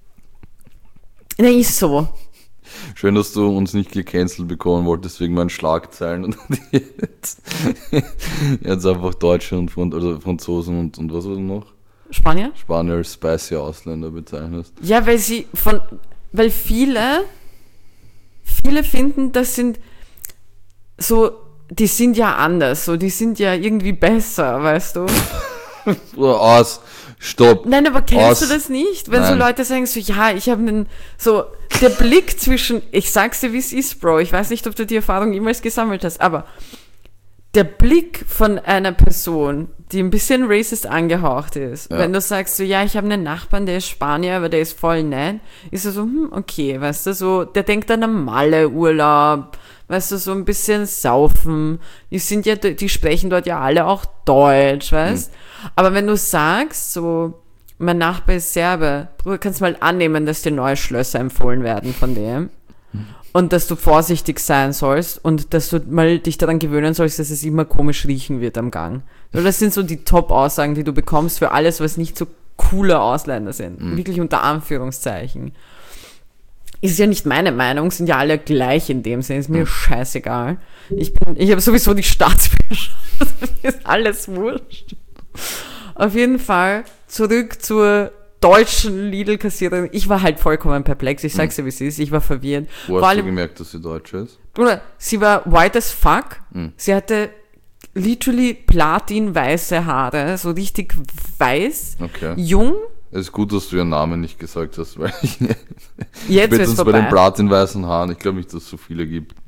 Ne, ist so. Schön, dass du uns nicht gecancelt bekommen wolltest wegen meinen Schlagzeilen und jetzt, jetzt einfach Deutsche und Front, oder Franzosen und, und was war noch? Spanier? Spanier als spicy Ausländer bezeichnest. Ja, weil sie von, weil viele, viele finden, das sind so, die sind ja anders, so, die sind ja irgendwie besser, weißt du? Oder aus. Stopp. Nein, aber kennst aus. du das nicht? Wenn Nein. so Leute sagen so, ja, ich habe einen, so, der Blick zwischen, ich sag's dir, wie es ist, Bro, ich weiß nicht, ob du die Erfahrung jemals gesammelt hast, aber der Blick von einer Person, die ein bisschen racist angehaucht ist, ja. wenn du sagst so, ja, ich habe einen Nachbarn, der ist Spanier, aber der ist voll nett, ist er so, hm, okay, weißt du, so, der denkt an einen Malle-Urlaub, weißt du, so ein bisschen saufen, die sind ja, die sprechen dort ja alle auch Deutsch, weißt, mhm. aber wenn du sagst, so, mein Nachbar ist Serbe, du kannst mal annehmen, dass dir neue Schlösser empfohlen werden von dem mhm. und dass du vorsichtig sein sollst und dass du mal dich daran gewöhnen sollst, dass es immer komisch riechen wird am Gang. So, das sind so die Top-Aussagen, die du bekommst für alles, was nicht so coole Ausländer sind, mhm. wirklich unter Anführungszeichen. Ist ja nicht meine Meinung, sind ja alle gleich in dem Sinne, ist mir mhm. scheißegal. Ich bin, ich habe sowieso die Staatsbürgerschaft, mir ist alles wurscht. Auf jeden Fall zurück zur deutschen Lidl-Kassiererin. Ich war halt vollkommen perplex, ich sag's dir, wie es ist, ich war verwirrt. Wo hast du gemerkt, dass sie deutsch ist? Bruder, sie war white as fuck, mhm. sie hatte literally platin-weiße Haare, so richtig weiß, okay. jung. Es ist gut, dass du ihren Namen nicht gesagt hast, weil ich jetzt spätestens bei den platin-weißen Haaren, ich glaube nicht, dass es so viele gibt.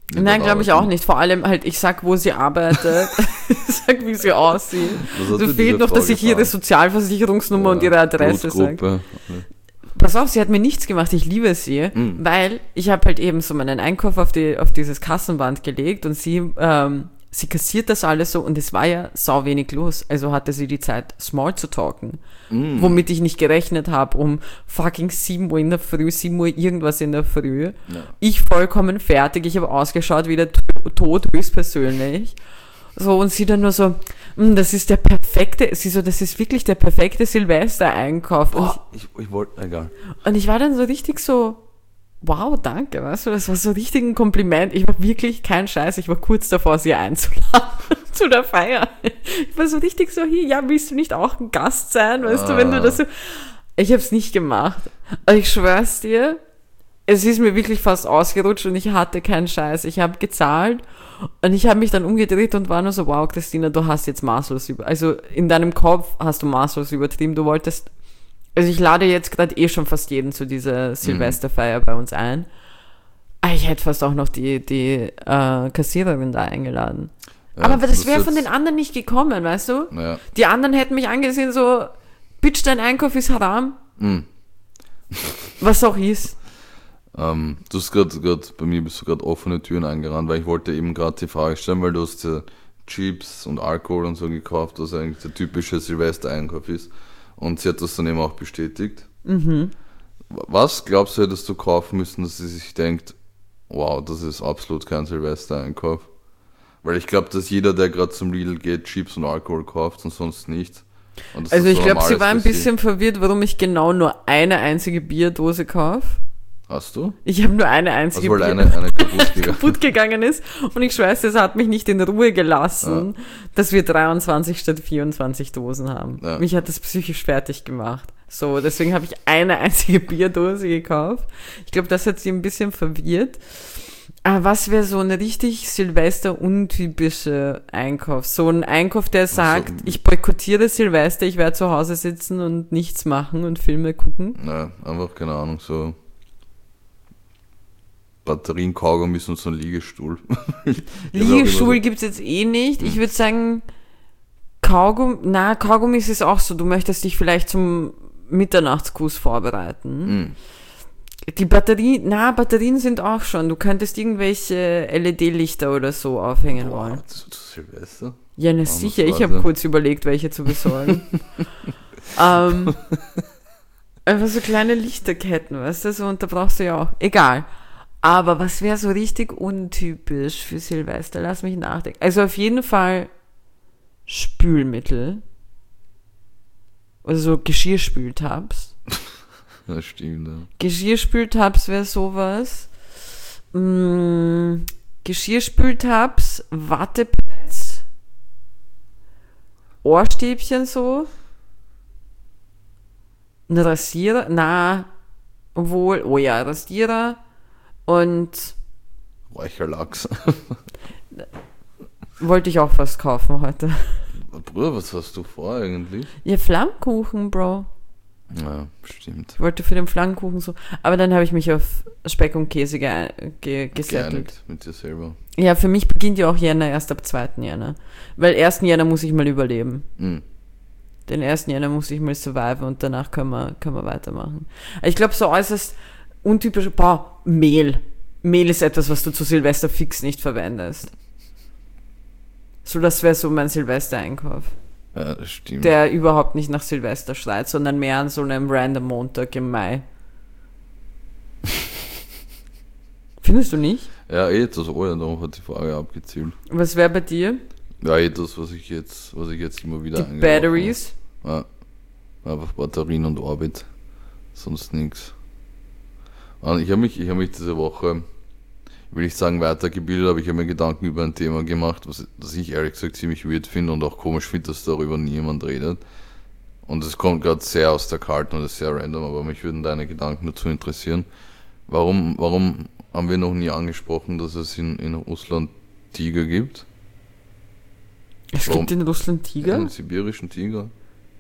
Die Nein, dort glaube ich arbeiten. auch nicht. Vor allem halt, ich sag, wo sie arbeitet, ich sag, wie sie aussieht. Was hat So dir fehlt diese noch, Frau dass ich ihre getan? Sozialversicherungsnummer und Ja, ihre Adresse sage. Blutgruppe. Pass auf, sie hat mir nichts gemacht, ich liebe sie, Mhm. weil ich habe halt eben so meinen Einkauf auf, die, auf dieses Kassenband gelegt und sie, ähm, sie kassiert das alles so und es war ja sau wenig los. Also hatte sie die Zeit, small zu talken. Mhm. Womit ich nicht gerechnet habe, um fucking sieben Uhr in der Früh, sieben Uhr irgendwas in der Früh. Ja. Ich vollkommen fertig, ich habe ausgeschaut wie der T- Tod höchstpersönlich. So, und sie dann nur so, "Mm, das ist der perfekte, sie so, das ist wirklich der perfekte Silvester-Einkauf. Und, Boah, ich, ich wollte, egal. ich- und ich war dann so richtig so, wow, danke, weißt du, das war so richtig ein Kompliment. Ich war wirklich kein Scheiß, ich war kurz davor, sie einzuladen zu der Feier. Ich war so richtig so, hier, ja, willst du nicht auch ein Gast sein, weißt du, wenn du das so... Ich habe es nicht gemacht. Aber ich schwör's dir, es ist mir wirklich fast ausgerutscht und ich hatte keinen Scheiß. Ich habe gezahlt und ich habe mich dann umgedreht und war nur so, wow, Christina, du hast jetzt maßlos über... Also in deinem Kopf hast du maßlos übertrieben. Du wolltest... Also ich lade jetzt gerade eh schon fast jeden zu dieser Silvesterfeier bei uns ein. Ah, ich hätte fast auch noch die, die äh, Kassiererin da eingeladen. Ja, aber das das wäre von jetzt- den anderen nicht gekommen, weißt du? Ja. Die anderen hätten mich angesehen so, bitch, dein Einkauf ist haram. Mhm. Was auch ist. Ähm, du hast gerade, bei mir bist du gerade offene Türen eingerannt, weil ich wollte eben gerade die Frage stellen, weil du hast ja Chips und Alkohol und so gekauft, was eigentlich der typische Silvester-Einkauf ist. Und sie hat das dann eben auch bestätigt. Mhm. Was glaubst du, hättest du kaufen müssen, dass sie sich denkt, wow, das ist absolut kein Silvester-Einkauf? Weil ich glaube, dass jeder, der gerade zum Lidl geht, Chips und Alkohol kauft und sonst nichts. Und dass Also das ich so glaube, normal sie ist war ein für bisschen verwirrt, warum ich genau nur eine einzige Bierdose kaufe. Hast du? Ich habe nur eine Also einzige wohl Bier- eine, eine kaputt gegangen. kaputt gegangen ist und ich schwör's, es hat mich nicht in Ruhe gelassen, dass wir dreiundzwanzig statt vierundzwanzig Dosen haben. Ja. Mich hat das psychisch fertig gemacht. So, deswegen habe ich eine einzige Bierdose gekauft. Ich glaube, das hat sie ein bisschen verwirrt. Aber was wäre so ein richtig Silvester-untypischer Einkauf? So ein Einkauf, der sagt, ich boykottiere Silvester, ich werde zu Hause sitzen und nichts machen und Filme gucken. Nein, einfach keine Ahnung, so Batterien, Kaugummis und so ein Liegestuhl. Liegestuhl gibt's jetzt eh nicht. Ich würde sagen, Kaugummi, na, Kaugummis ist auch so, du möchtest dich vielleicht zum Mitternachtskuss vorbereiten. Mhm. Die Batterien, na, Batterien sind auch schon. Du könntest irgendwelche L E D-Lichter oder so aufhängen Boah, wollen. zu, zu Silvester? Ja, na Oh, sicher, das ich war habe so. kurz überlegt, welche zu besorgen. ähm, einfach so kleine Lichterketten, weißt du, so, und da brauchst du ja auch. Egal. Aber was wäre so richtig untypisch für Silvester? Lass mich nachdenken. Also auf jeden Fall Spülmittel. Also so Geschirrspültabs. Das stimmt, ja. Geschirrspültabs wäre sowas. Mm, Geschirrspültabs, Wattepads, Ohrstäbchen so. Ein Rasierer, na, obwohl, oh ja, Rasierer und Räucherlachs. wollte ich auch fast kaufen heute. Bruder, was hast du vor eigentlich? Ja, Flammkuchen, Bro. Ja, stimmt. Ich wollte für den Flammkuchen so, aber dann habe ich mich auf Speck und Käse ge ge gesettelt. Geeinigt mit dir selber. Ja, für mich beginnt ja auch Jänner erst ab zweiten Jänner. Weil ersten Jänner muss ich mal überleben. Mhm. Den ersten Jänner muss ich mal surviven und danach können wir, können wir weitermachen. Ich glaube, so äußerst untypisch, boah, Mehl. Mehl ist etwas, was du zu Silvester fix nicht verwendest. So, das wäre so mein Silvester-Einkauf. Ja, das stimmt. Der überhaupt nicht nach Silvester schreit, sondern mehr an so einem random Montag im Mai. Findest du nicht? Ja, eh, das oh ja, darum hat die Frage abgezielt. Was wäre bei dir? Ja, eh, das, was ich jetzt, was ich jetzt immer wieder Die eingeworfen Batteries? habe. Ja, einfach Batterien und Orbit. Sonst nichts. Ich habe mich, ich habe mich diese Woche, will ich sagen, weitergebildet, aber ich habe mir Gedanken über ein Thema gemacht, was, das ich ehrlich gesagt ziemlich weird finde und auch komisch finde, dass darüber niemand redet. Und es kommt gerade sehr aus der Kalten und ist sehr random, aber mich würden deine Gedanken dazu interessieren. Warum, warum haben wir noch nie angesprochen, dass es in, in Russland Tiger gibt? Es Warum? gibt in Russland Tiger? Einen sibirischen Tiger?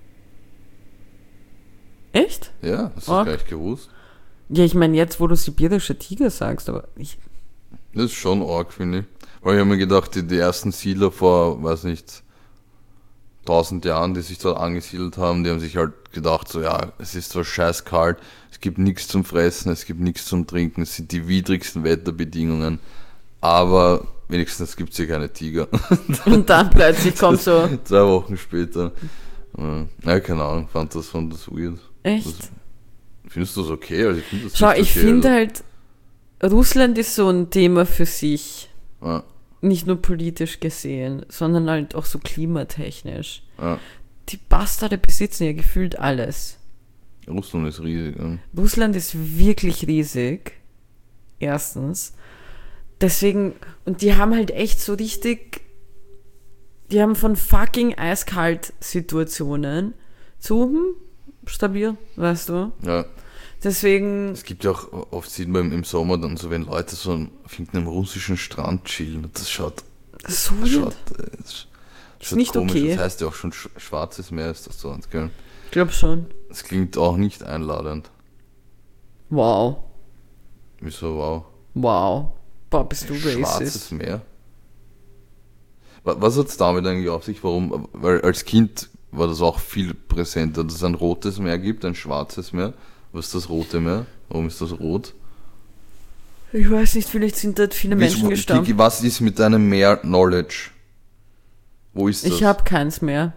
Echt? Ja, hast du Oh. das gleich gewusst? Ja, ich meine jetzt, wo du sibirische Tiger sagst, aber ich, Das ist schon arg, finde ich. Weil ich habe mir gedacht, die, die ersten Siedler vor, weiß nicht, tausend Jahren, die sich dort angesiedelt haben, die haben sich halt gedacht, so ja, es ist zwar scheiß kalt, es gibt nichts zum Fressen, es gibt nichts zum Trinken, es sind die widrigsten Wetterbedingungen, aber wenigstens gibt es hier keine Tiger. Und dann plötzlich kommt so... Zwei Wochen später. Ja, keine Ahnung, fand das, fand das weird. Echt? Das, findest du das okay? Also ich find das Schau, nicht ich okay, finde also. halt, Russland ist so ein Thema für sich. Ja, Nicht nur politisch gesehen, sondern halt auch so klimatechnisch. ja. Die Bastarde besitzen ja gefühlt alles. Russland ist riesig. Ja. Russland ist wirklich riesig. Erstens. Deswegen, und die haben halt echt so richtig, die haben von fucking eiskalt Situationen zu, hm, stabil, weißt du. Ja. Deswegen, Es gibt ja auch, oft sieht man im Sommer dann so, wenn Leute so auf irgendeinem russischen Strand chillen, und das schaut, so das weird. schaut, äh, das Ist schaut nicht komisch. okay. Das heißt ja auch schon Sch- Schwarzes Meer ist das dort, gell? Ich glaube schon. Das klingt auch nicht einladend. Wow. Wieso, wow? Wow. Boah, bist du Schwarzes racist. Meer? Wa- Was hat es damit eigentlich auf sich? Warum? Weil als Kind war das auch viel präsenter, dass es ein rotes Meer gibt, ein schwarzes Meer. Was ist das rote Meer? Warum ist das rot? Ich weiß nicht, vielleicht sind dort viele Menschen Wieso- gestorben. Kiki, was ist mit deinem Meer-Knowledge? Wo ist das? Ich habe keins mehr.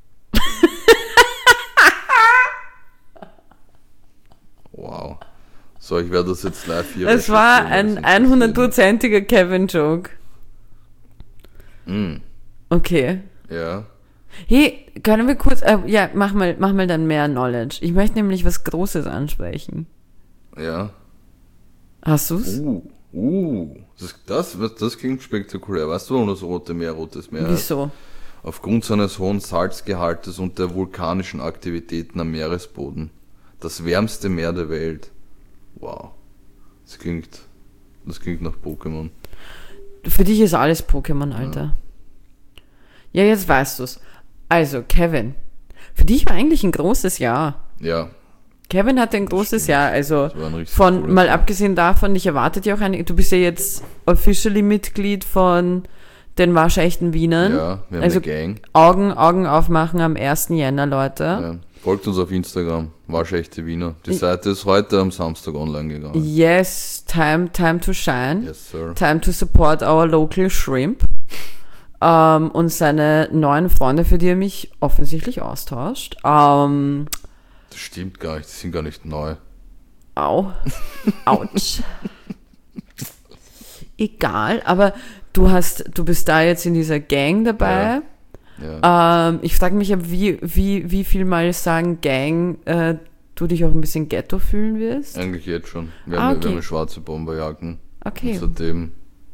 Wow. So, ich werde das jetzt live hier Es war recherchieren, ein weil das interessiert hundertprozentiger Kevin-Joke. mich. Okay. Mm, ja. Hey, können wir kurz, äh, ja, mach mal, mach mal dann mehr Knowledge. Ich möchte nämlich was Großes ansprechen. Ja. Hast du's? Uh, uh. Das, das, das klingt spektakulär. Weißt du, warum das Rote Meer Rotes Meer heißt? Wieso? Aufgrund seines hohen Salzgehaltes und der vulkanischen Aktivitäten am Meeresboden. Das wärmste Meer der Welt. Wow. Das klingt, das klingt nach Pokémon. Für dich ist alles Pokémon, Alter. Ja, jetzt weißt du's. Also, Kevin, für dich war eigentlich ein großes Jahr. Ja, Kevin hatte ein großes stimmt. Jahr, also das war ein richtig von, cooles mal Jahr. abgesehen davon, dich erwartet ja auch eine, du bist ja jetzt officially Mitglied von den waschechten Wienern. Ja, wir haben Also eine Gang. Augen, Augen aufmachen am ersten Jänner, Leute. Ja. Folgt uns auf Instagram, Waschechte Wiener. Die Seite ist heute am Samstag online gegangen. Yes, time, time to shine. Yes, sir. Time to support our local shrimp. Ähm, und seine neuen Freunde, für die er mich offensichtlich austauscht. Ähm, Das stimmt gar nicht, die sind gar nicht neu. au. Autsch. Egal, aber du hast, du bist da jetzt in dieser Gang dabei. Ja. Ähm, ich frage mich, ab wie, wie, wie viel mal sagen Gang, äh, du dich auch ein bisschen Ghetto fühlen wirst. Eigentlich jetzt schon. Wir, Ah, haben, okay. wir haben schwarze Bomberjacken. Okay. Und seitdem,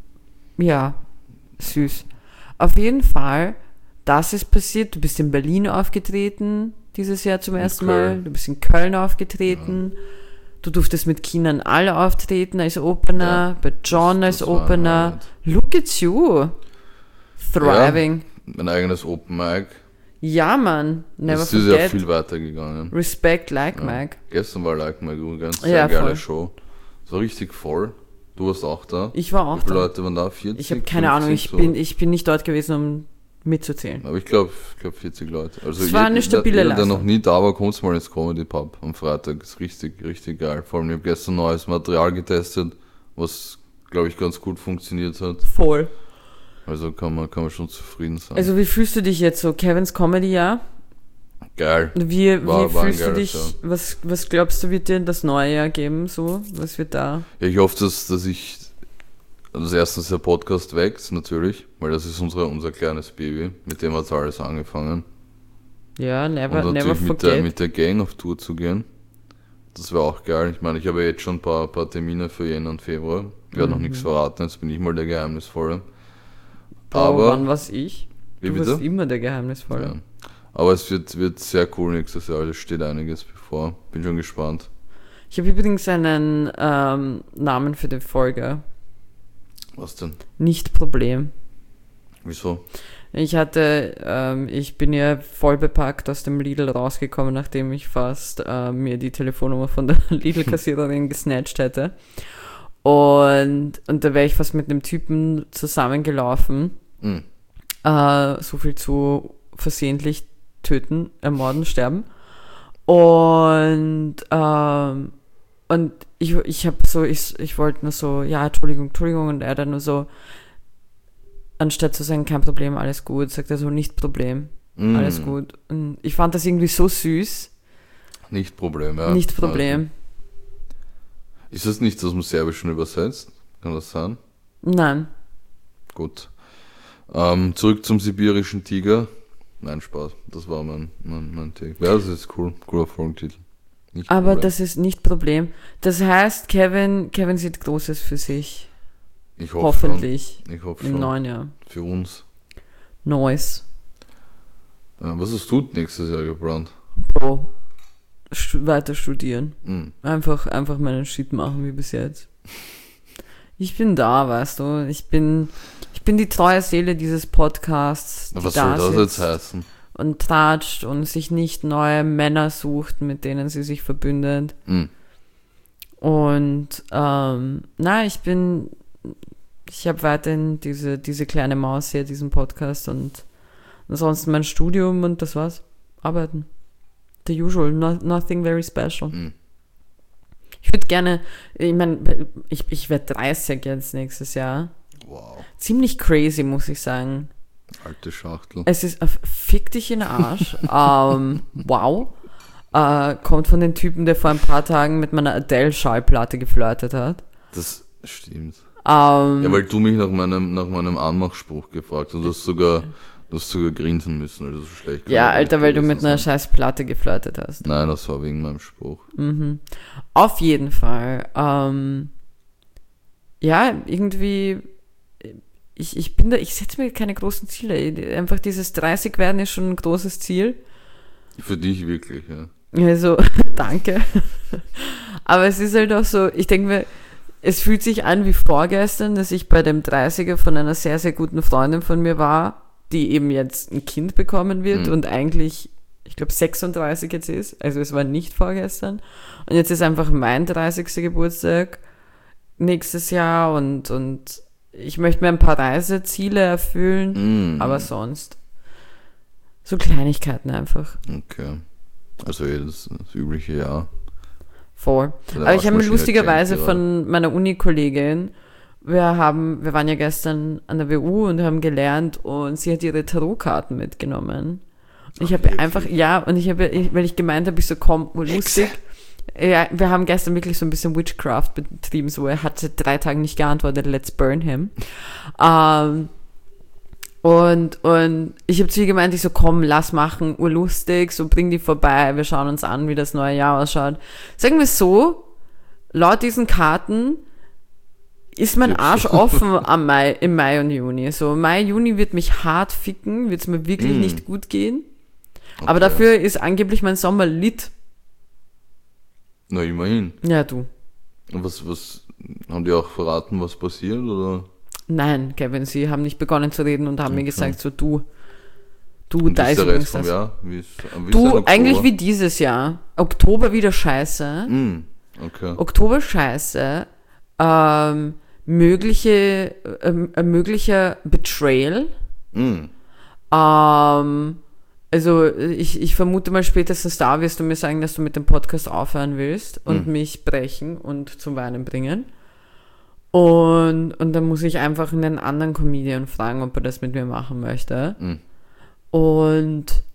Ja, süß. Auf jeden Fall, das ist passiert. Du bist in Berlin aufgetreten dieses Jahr zum ersten Mal. Köln. Du bist in Köln aufgetreten. Du durftest mit Kindern alle auftreten als Opener, Ja, bei John das- als das war ein Opener. Highlight. Look at you. Thriving. mein eigenes Open Mic. Ja, Mann. Never Das ist ja forget. viel weiter gegangen. Respect like Ja. Mike. Gestern war Like Mike übrigens. Sehr Ja, geile voll. Show. Es war richtig voll. Du warst auch da. Ich war auch Wie viele da. Leute waren da? vierzig? Ich habe keine Ahnung, ich so? bin, ich bin nicht dort gewesen, um mitzuzählen. Aber ich glaube ich glaub vierzig Leute. Also Es war eine stabile jeder, der Leistung. noch nie da war, kommt mal ins Comedy Pub am Freitag. Ist richtig, richtig geil. Vor allem, ich habe gestern neues Material getestet, was, glaube ich, ganz gut funktioniert hat. Voll. Also kann man, kann man schon zufrieden sein. Also wie fühlst du dich jetzt so? Kevin's Comedy-Jahr? geil. Wie, wie War- war ein fühlst du geiles dich? Jahr. Was, was glaubst du, wird dir das neue Jahr geben? So? Was wird da? Ja, ich hoffe, dass, dass ich, also erstens der Podcast wächst, natürlich, weil das ist unsere, unser kleines Baby, mit dem hat alles angefangen. Ja, never, Und never natürlich mit der, forget. mit der Gang auf Tour zu gehen. Das wäre auch geil. Ich meine, ich habe jetzt schon ein paar, paar Termine für Jänner und Februar. Ich werde noch Mhm. nichts verraten, jetzt bin ich mal der Geheimnisvolle. Aber Aber, wann war's ich? wie Du bitte? warst immer der Geheimnisvolle. Ja. Aber es wird, wird sehr cool nächstes Jahr, es steht einiges bevor. Bin schon gespannt. Ich habe übrigens einen ähm, Namen für die Folge. Was denn? Nicht Problem. Wieso? Ich hatte, ähm, ich bin ja voll bepackt aus dem Lidl rausgekommen, nachdem ich fast äh, mir die Telefonnummer von der Lidl-Kassiererin gesnatcht hätte. Und, und da wäre ich fast mit einem Typen zusammengelaufen. Mhm. Äh, so viel zu versehentlich töten, ermorden, sterben. Und, ähm, und ich, ich habe so, ich, ich wollte nur so, ja, Entschuldigung, Entschuldigung, und er dann nur so, anstatt zu sagen, kein Problem, alles gut, sagt er so, nicht Problem, Mhm. alles gut. Und ich fand das irgendwie so süß. Nicht Problem, ja. Nicht Problem. Also, ist das nicht aus dem Serbischen übersetzt? Kann das sein? Nein. Gut. Ähm, zurück zum sibirischen Tiger. Nein, Spaß. Das war mein, mein, mein Take. Ja, das ist cool. Cooler Folgentitel. Nicht Aber Problem. das ist nicht Problem. Das heißt, Kevin, Kevin sieht Großes für sich. Ich hoffe Hoffentlich. Schon. Ich hoffe Im schon. neuen Jahr. Für uns. Neues. Ja, was hast du nächstes Jahr geplant? Bro. Stu- weiter studieren. Mhm. Einfach, einfach meinen Shit machen wie bis jetzt. Ich bin da, weißt du. Ich bin, ich bin die treue Seele dieses Podcasts, die Was da soll das jetzt sitzt heißen? und tratscht und sich nicht neue Männer sucht, mit denen sie sich verbündet. Mhm. Und ähm, na, ich bin, ich habe weiterhin diese, diese kleine Maus hier, diesen Podcast und ansonsten mein Studium und das war's. Arbeiten. The usual, no, nothing very special. Mhm. Ich würde gerne, ich meine, ich, ich werde dreißig jetzt nächstes Jahr. Wow. Ziemlich crazy, muss ich sagen. Alte Schachtel. Es ist, äh, fick dich in den Arsch. ähm, wow. Äh, kommt von den Typen, der vor ein paar Tagen mit meiner Adele-Schallplatte geflirtet hat. Das stimmt. Ähm, Ja, weil du mich nach meinem, nach meinem Anmachspruch gefragt hast. Du hast sogar, du hast sogar grinsen müssen, weil du so schlecht ja, kann Alter, weil du gewesen mit einer sein. scheiß Platte geflirtet hast. Nein, das war wegen meinem Spruch. Mhm. Auf jeden Fall. Ähm, ja, irgendwie, ich, ich bin da, ich setze mir keine großen Ziele. Einfach dieses dreißig werden ist schon ein großes Ziel. Für dich wirklich, ja. Also, danke. Aber es ist halt auch so, ich denke mir, es fühlt sich an wie vorgestern, dass ich bei dem dreißiger von einer sehr, sehr guten Freundin von mir war, die eben jetzt ein Kind bekommen wird Mhm. und eigentlich, ich glaube, sechsunddreißig jetzt ist. Also es war nicht vorgestern. Und jetzt ist einfach mein dreißigster Geburtstag nächstes Jahr und, und ich möchte mir ein paar Reiseziele erfüllen, Mhm. aber sonst so Kleinigkeiten einfach. Okay. Also jedes das übliche Jahr. Voll. Der Aber ich habe mir Waschmaschine lustigerweise klemmt gerade. von meiner Uni-Kollegin, wir haben, wir waren ja gestern an der W U und haben gelernt und sie hat ihre Tarotkarten mitgenommen. Und ich Ach, habe wirklich? einfach, ja, und ich habe, ich- weil ich gemeint habe, ich so, komm, oh, lustig. Ja, wir haben gestern wirklich so ein bisschen Witchcraft betrieben, so, er hat seit drei Tagen nicht geantwortet, let's burn him. Ähm, Und, und ich habe zu ihr gemeint, ich so, komm, lass machen, urlustig, so bring die vorbei, wir schauen uns an, wie das neue Jahr ausschaut. Sagen wir so, laut diesen Karten ist mein Arsch offen am Mai, im Mai und Juni. So, Mai, Juni wird mich hart ficken, wird es mir wirklich Mm. nicht gut gehen. Aber Okay. dafür ist angeblich mein Sommer lit. Na, immerhin. Ja, du. Und was, was, haben die auch verraten, was passiert, oder? Nein, Kevin, sie haben nicht begonnen zu reden und haben mir Okay. gesagt, so du, du, Und da wie ist der übrigens Rest vom das. Jahr? Wie ist, wie ist ein Du, Oktober? eigentlich wie dieses Jahr. Oktober wieder scheiße. Mm, okay. Oktober scheiße. Ähm, mögliche, ähm, ein möglicher Betrayal. Mm. Ähm, also ich, ich vermute mal spätestens da wirst du mir sagen, dass du mit dem Podcast aufhören willst und Mhm. mich brechen und zum Weinen bringen. Und, und dann muss ich einfach einen anderen Comedian fragen, ob er das mit mir machen möchte. Mhm. Und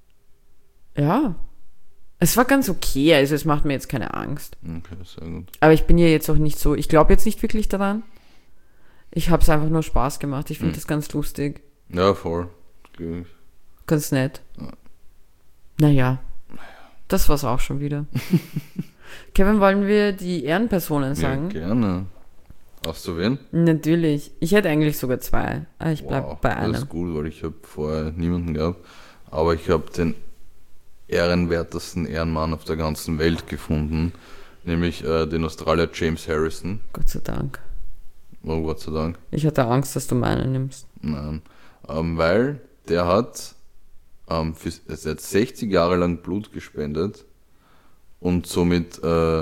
ja, es war ganz okay, also es macht mir jetzt keine Angst. Okay, sehr gut. Aber ich bin ja jetzt auch nicht so, ich glaube jetzt nicht wirklich daran. Ich habe es einfach nur Spaß gemacht. Ich finde Mhm. das ganz lustig, Ja, voll. Geh ich. ganz nett. Ja. Naja, das war's auch schon wieder. Kevin, wollen wir die Ehrenpersonen sagen? Ja, gerne. Hast du wen? Natürlich. Ich hätte eigentlich sogar zwei. Aber ich bleib Wow, bei das einem. ist gut, weil ich habe vorher niemanden gehabt. Aber ich habe den ehrenwertesten Ehrenmann auf der ganzen Welt gefunden. Nämlich äh, den Australier James Harrison. Gott sei Dank. Oh, Gott sei Dank. Ich hatte Angst, dass du meinen nimmst. Nein. Ähm, weil der hat, ähm, für, er hat sechzig Jahre lang Blut gespendet und somit äh,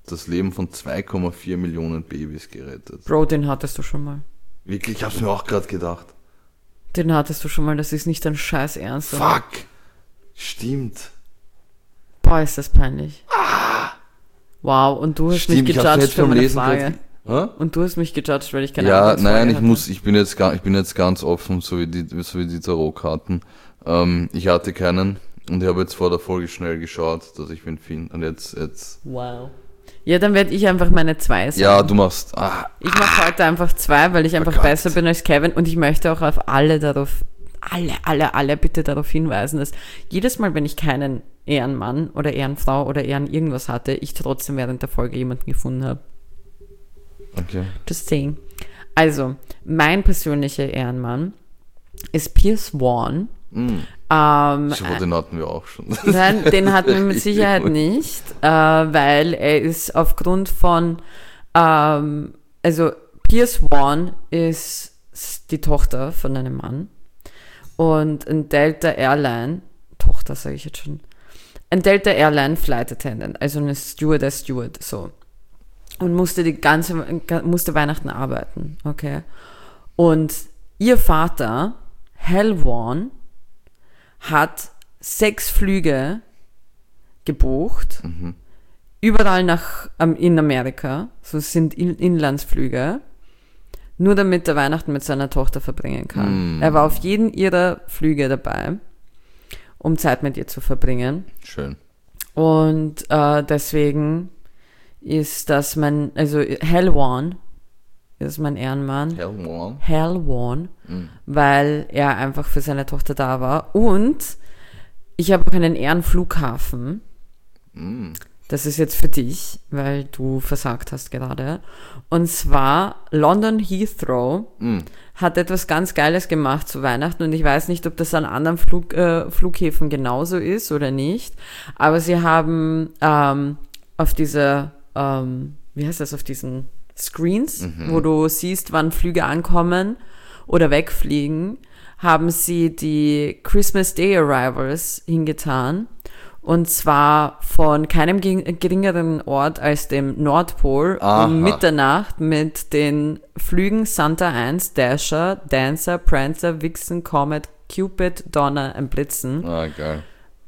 das Leben von zwei Komma vier Millionen Babys gerettet. Bro, den hattest du schon mal. Wirklich, ich hab's mir auch gerade gedacht. Den hattest du schon mal, das ist nicht dein Scheiß Ernst. Oder? Fuck! Stimmt. Boah, ist das peinlich. Ah. Wow, und du hast Stimmt, mich ich hab's gejudged jetzt für beim meine Lesen Frage. grad- Hä? Und du hast mich gejudged, weil ich keine Ja, Antwortfrage nein, ich hatte. muss, ich bin jetzt gar, ich bin jetzt ganz offen, so wie die, so wie die Tarotkarten. Ähm, ich hatte keinen und ich habe jetzt vor der Folge schnell geschaut, dass ich wen finde. Und jetzt, jetzt. Wow. Ja, dann werde ich einfach meine zwei sagen. Ja, du machst. Ah, Ich mache heute einfach zwei, weil ich einfach Gott. besser bin als Kevin und ich möchte auch auf alle darauf, alle, alle, alle bitte darauf hinweisen, dass jedes Mal, wenn ich keinen Ehrenmann oder Ehrenfrau oder Ehren irgendwas hatte, ich trotzdem während der Folge jemanden gefunden habe. okay. Just saying. Also, mein persönlicher Ehrenmann ist Pierce Vaughn. Mm. Ähm, Ich hoffe, den hatten wir auch schon. Nein, den hatten wir mit Sicherheit nicht, äh, weil er ist aufgrund von, ähm, also Pierce Vaughn ist die Tochter von einem Mann und ein Delta Airline, Tochter sage ich jetzt schon, ein Delta Airline Flight Attendant, also eine Stewardess Steward, so. Und musste die ganze, musste Weihnachten arbeiten, okay. Und ihr Vater, Hal Vaughn, hat sechs Flüge gebucht, Mhm. überall nach ähm, in Amerika, so es sind in, Inlandsflüge, nur damit er Weihnachten mit seiner Tochter verbringen kann. Mm. Er war auf jeden ihrer Flüge dabei, um Zeit mit ihr zu verbringen. Schön. Und äh, deswegen ist das mein, also Hal Vaughn ist mein Ehrenmann. Hell one. Hal Vaughn, Mm. weil er einfach für seine Tochter da war. Und ich habe auch einen Ehrenflughafen. Mm. Das ist jetzt für dich, weil du versagt hast gerade. Und zwar London Heathrow Mm. hat etwas ganz Geiles gemacht zu Weihnachten und ich weiß nicht, ob das an anderen Flug, äh, Flughäfen genauso ist oder nicht. Aber sie haben ähm, auf diese, ähm, wie heißt das, auf diesen Screens, Mhm. wo du siehst, wann Flüge ankommen oder wegfliegen, haben sie die Christmas Day Arrivals hingetan. Und zwar von keinem ge- geringeren Ort als dem Nordpol Aha. um Mitternacht mit den Flügen Santa eins, Dasher, Dancer, Prancer, Vixen, Comet, Cupid, Donner und Blitzen. Ah, geil.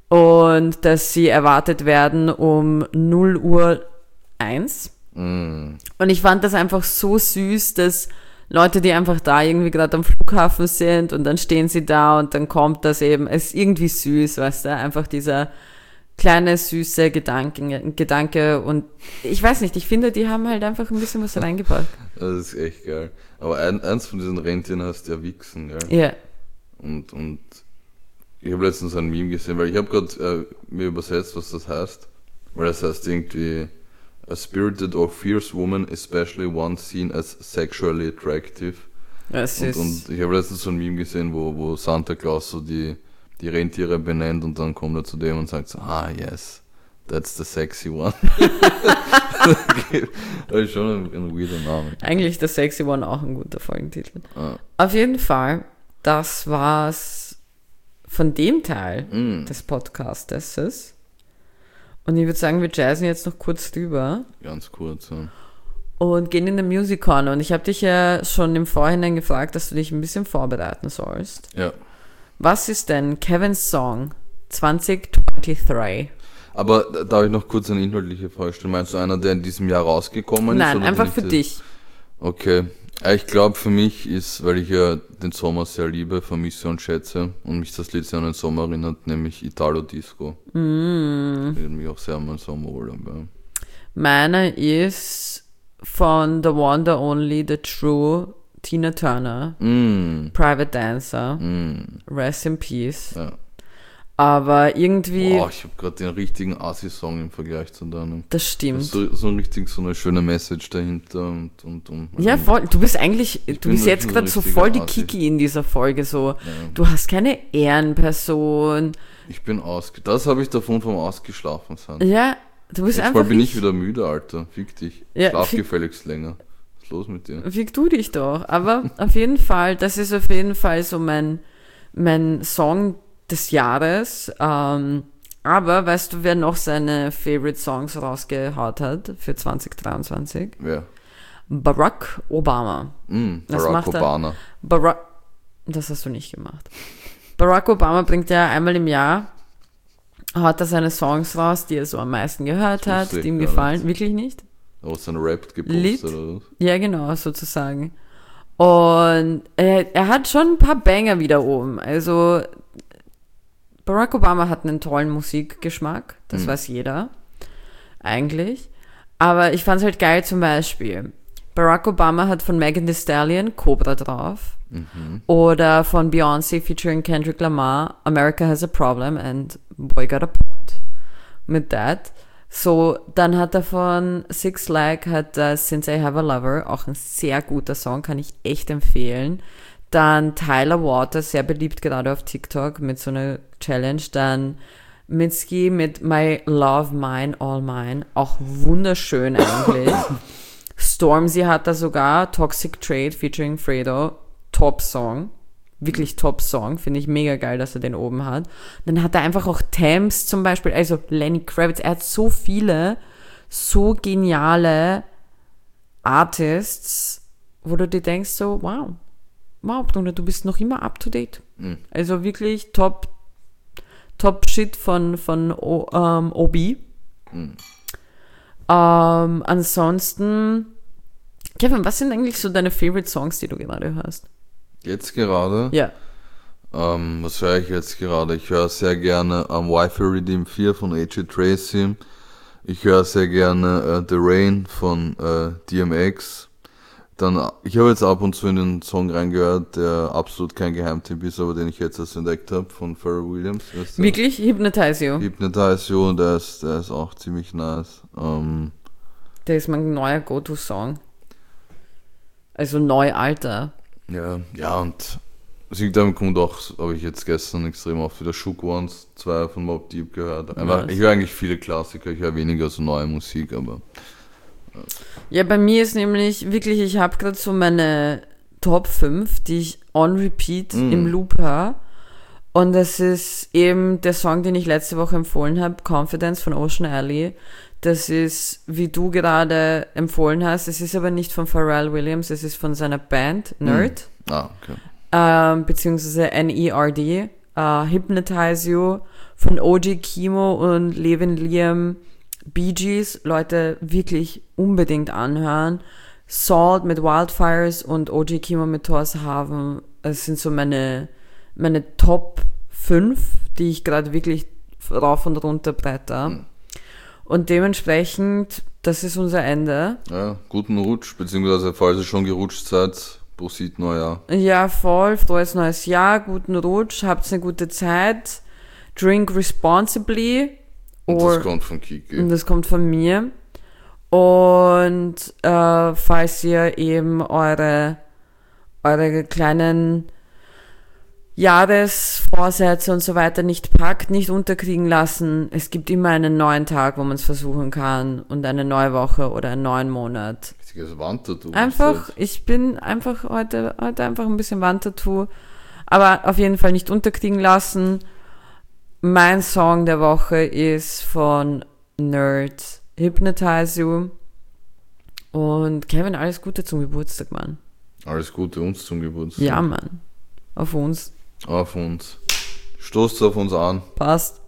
Und dass sie erwartet werden um null Uhr eins. Mm. Und ich fand das einfach so süß, dass Leute, die einfach da irgendwie gerade am Flughafen sind und dann stehen sie da und dann kommt das eben, es ist irgendwie süß, weißt du, einfach dieser kleine, süße Gedanken, Gedanke und ich weiß nicht, ich finde, die haben halt einfach ein bisschen was reingebracht. Das ist echt geil. Aber ein, eins von diesen Rentieren heißt ja Wichsen, gell? Ja, Und, und ich habe letztens ein Meme gesehen, weil ich habe gerade äh, mir übersetzt, was das heißt. Weil das heißt irgendwie a spirited or fierce woman, especially one seen as sexually attractive. es Und, ist, und ich habe letztens so ein Meme gesehen, wo, wo Santa Claus so die, die Rentiere benennt und dann kommt er zu dem und sagt so, ah yes, that's the sexy one. Das ist schon ein, ein weirder Name. eigentlich der Sexy One auch ein guter Folgentitel. Ah. Auf jeden Fall, das war's von dem Teil Mm, des Podcastes. Und ich würde sagen, wir jazzen jetzt noch kurz drüber ganz kurz. Ja. und gehen in den Musicon. Und ich habe dich ja schon im Vorhinein gefragt, dass du dich ein bisschen vorbereiten sollst. ja. Was ist denn Kevins Song zwanzig dreiundzwanzig? Aber da- darf ich noch kurz eine inhaltliche Frage stellen? Meinst du einer, der in diesem Jahr rausgekommen ist? Nein, oder einfach den für ich- dich. Okay. Ja, ich glaube, für mich ist, weil ich ja den Sommer sehr liebe, vermisse und schätze und mich das Lied sehr an den Sommer erinnert, nämlich Italo Disco. Mm. Ich erinnere mich auch sehr an meinen Sommerurlaub. Ja. Meine ist von The One, The Only, The True, Tina Turner, Mm. Private Dancer, Mm. Rest in Peace. Ja. Aber irgendwie, Boah, ich habe gerade den richtigen Assi-Song im Vergleich zu deinem. das stimmt. So, so richtig so eine schöne Message dahinter und und und. Ja, voll. Du bist eigentlich, du bin bist jetzt so ein gerade so richtiger voll die Assi. Kiki in dieser Folge. So, Ja. du hast keine Ehrenperson. Ich bin ausge... Das habe ich davon vom Ausgeschlafen sein. Ja, du bist Jetzt einfach. mal bin ich nicht- wieder müde, Alter. Fick dich. Ja, Schlaf fick- gefälligst länger. Was ist los mit dir? Fick du dich doch. Aber auf jeden Fall, das ist auf jeden Fall so mein, mein Song des Jahres. Ähm, Aber weißt du, wer noch seine Favorite Songs rausgehaut hat für zwanzig dreiundzwanzig? Wer? Barack Obama. Mm, Was Barack macht er? Obama. Barack, das hast du nicht gemacht. Barack Obama bringt ja einmal im Jahr, haut er seine Songs raus, die er so am meisten gehört Das hat, wusste ich die ihm gar gefallen. nicht. Wirklich nicht? Oh, so ein Rap Lied? gepostet oder was? Ja, genau, sozusagen. Und er, er hat schon ein paar Banger wieder oben. Also Barack Obama hat einen tollen Musikgeschmack, das Mhm. weiß jeder, eigentlich. Aber ich fand es halt geil zum Beispiel. Barack Obama hat von Megan Thee Stallion Cobra drauf. Mhm. Oder von Beyoncé featuring Kendrick Lamar America Has a Problem and Boy Got a Point. Mit that. So, dann hat er von Six Flag hat er Since I Have a Lover, auch ein sehr guter Song, kann ich echt empfehlen. Dann Tyler Waters, sehr beliebt gerade auf TikTok mit so einer Challenge. Dann Mitski mit My Love, Mine, All Mine, auch wunderschön eigentlich. Stormzy hat da sogar Toxic Trade featuring Fredo, Top Song. Wirklich Top Song, finde ich mega geil, dass er den oben hat. Dann hat er einfach auch Thames zum Beispiel, also Lenny Kravitz, er hat so viele, so geniale Artists, wo du dir denkst so, wow, wow, Bruder, du bist noch immer up to date. Mhm. Also wirklich top, top Shit von, von o, ähm, O B. Mhm. Ähm, ansonsten, Kevin, was sind eigentlich so deine Favorite Songs, die du gerade hörst? Jetzt gerade? Ja. Ähm, was höre ich jetzt gerade? Ich höre sehr gerne ähm, Wi-Fi Redeem vier von A J Tracy. Ich höre sehr gerne äh, The Rain von äh, D M X. Dann, äh, ich habe jetzt ab und zu in den Song reingehört, der absolut kein Geheimtipp ist, aber den ich jetzt erst entdeckt habe, von Pharrell Williams. Weißt du? Wirklich? Hypnotize You. Hypnotize You, der ist, der ist auch ziemlich nice. Ähm, Der ist mein neuer Go-To-Song. Also neu, Alter. ja, ja, und Musikdame kommt auch, habe ich jetzt gestern extrem oft wieder Shook Ones zwei von Mobb Deep gehört. Einfach, Nice. ich höre eigentlich viele Klassiker, ich höre weniger so neue Musik, aber Ja, bei mir ist nämlich wirklich, ich habe gerade so meine Top fünf, die ich on repeat Mm. im Loop höre. Und das ist eben der Song, den ich letzte Woche empfohlen habe, Confidence von Ocean Alley. Das ist, wie du gerade empfohlen hast, es ist aber nicht von Pharrell Williams, es ist von seiner Band, Nerd. ah, okay. ähm, beziehungsweise N E R D, äh, Hypnotize You von O G Kimo und Levin Liam, Bee Gees, Leute wirklich unbedingt anhören. Salt mit Wildfires und O G Kimo mit Torshaven, das sind so meine, meine Top fünf, die ich gerade wirklich rauf und runter bretter. Mhm. Und dementsprechend, das ist unser Ende. Ja, guten Rutsch, beziehungsweise falls ihr schon gerutscht seid, Prosit Neujahr. Ja, voll. Frohes neues Jahr, guten Rutsch, habt eine gute Zeit. Drink responsibly. Und Or- das kommt von Kiki. Und das kommt von mir. Und äh, falls ihr eben eure, eure kleinen Jahresvorsätze und so weiter nicht packt, nicht unterkriegen lassen, es gibt immer einen neuen Tag, wo man es versuchen kann und eine neue Woche oder einen neuen Monat. Richtiges Wandtattoo. Einfach, ich bin einfach heute, heute einfach ein bisschen Wandtattoo, aber auf jeden Fall nicht unterkriegen lassen. Mein Song der Woche ist von Nerd, Hypnotize You. Und Kevin, alles Gute zum Geburtstag, Mann. Alles Gute uns zum Geburtstag. Ja, Mann. Auf uns. Auf uns. Stoßt auf uns an. Passt.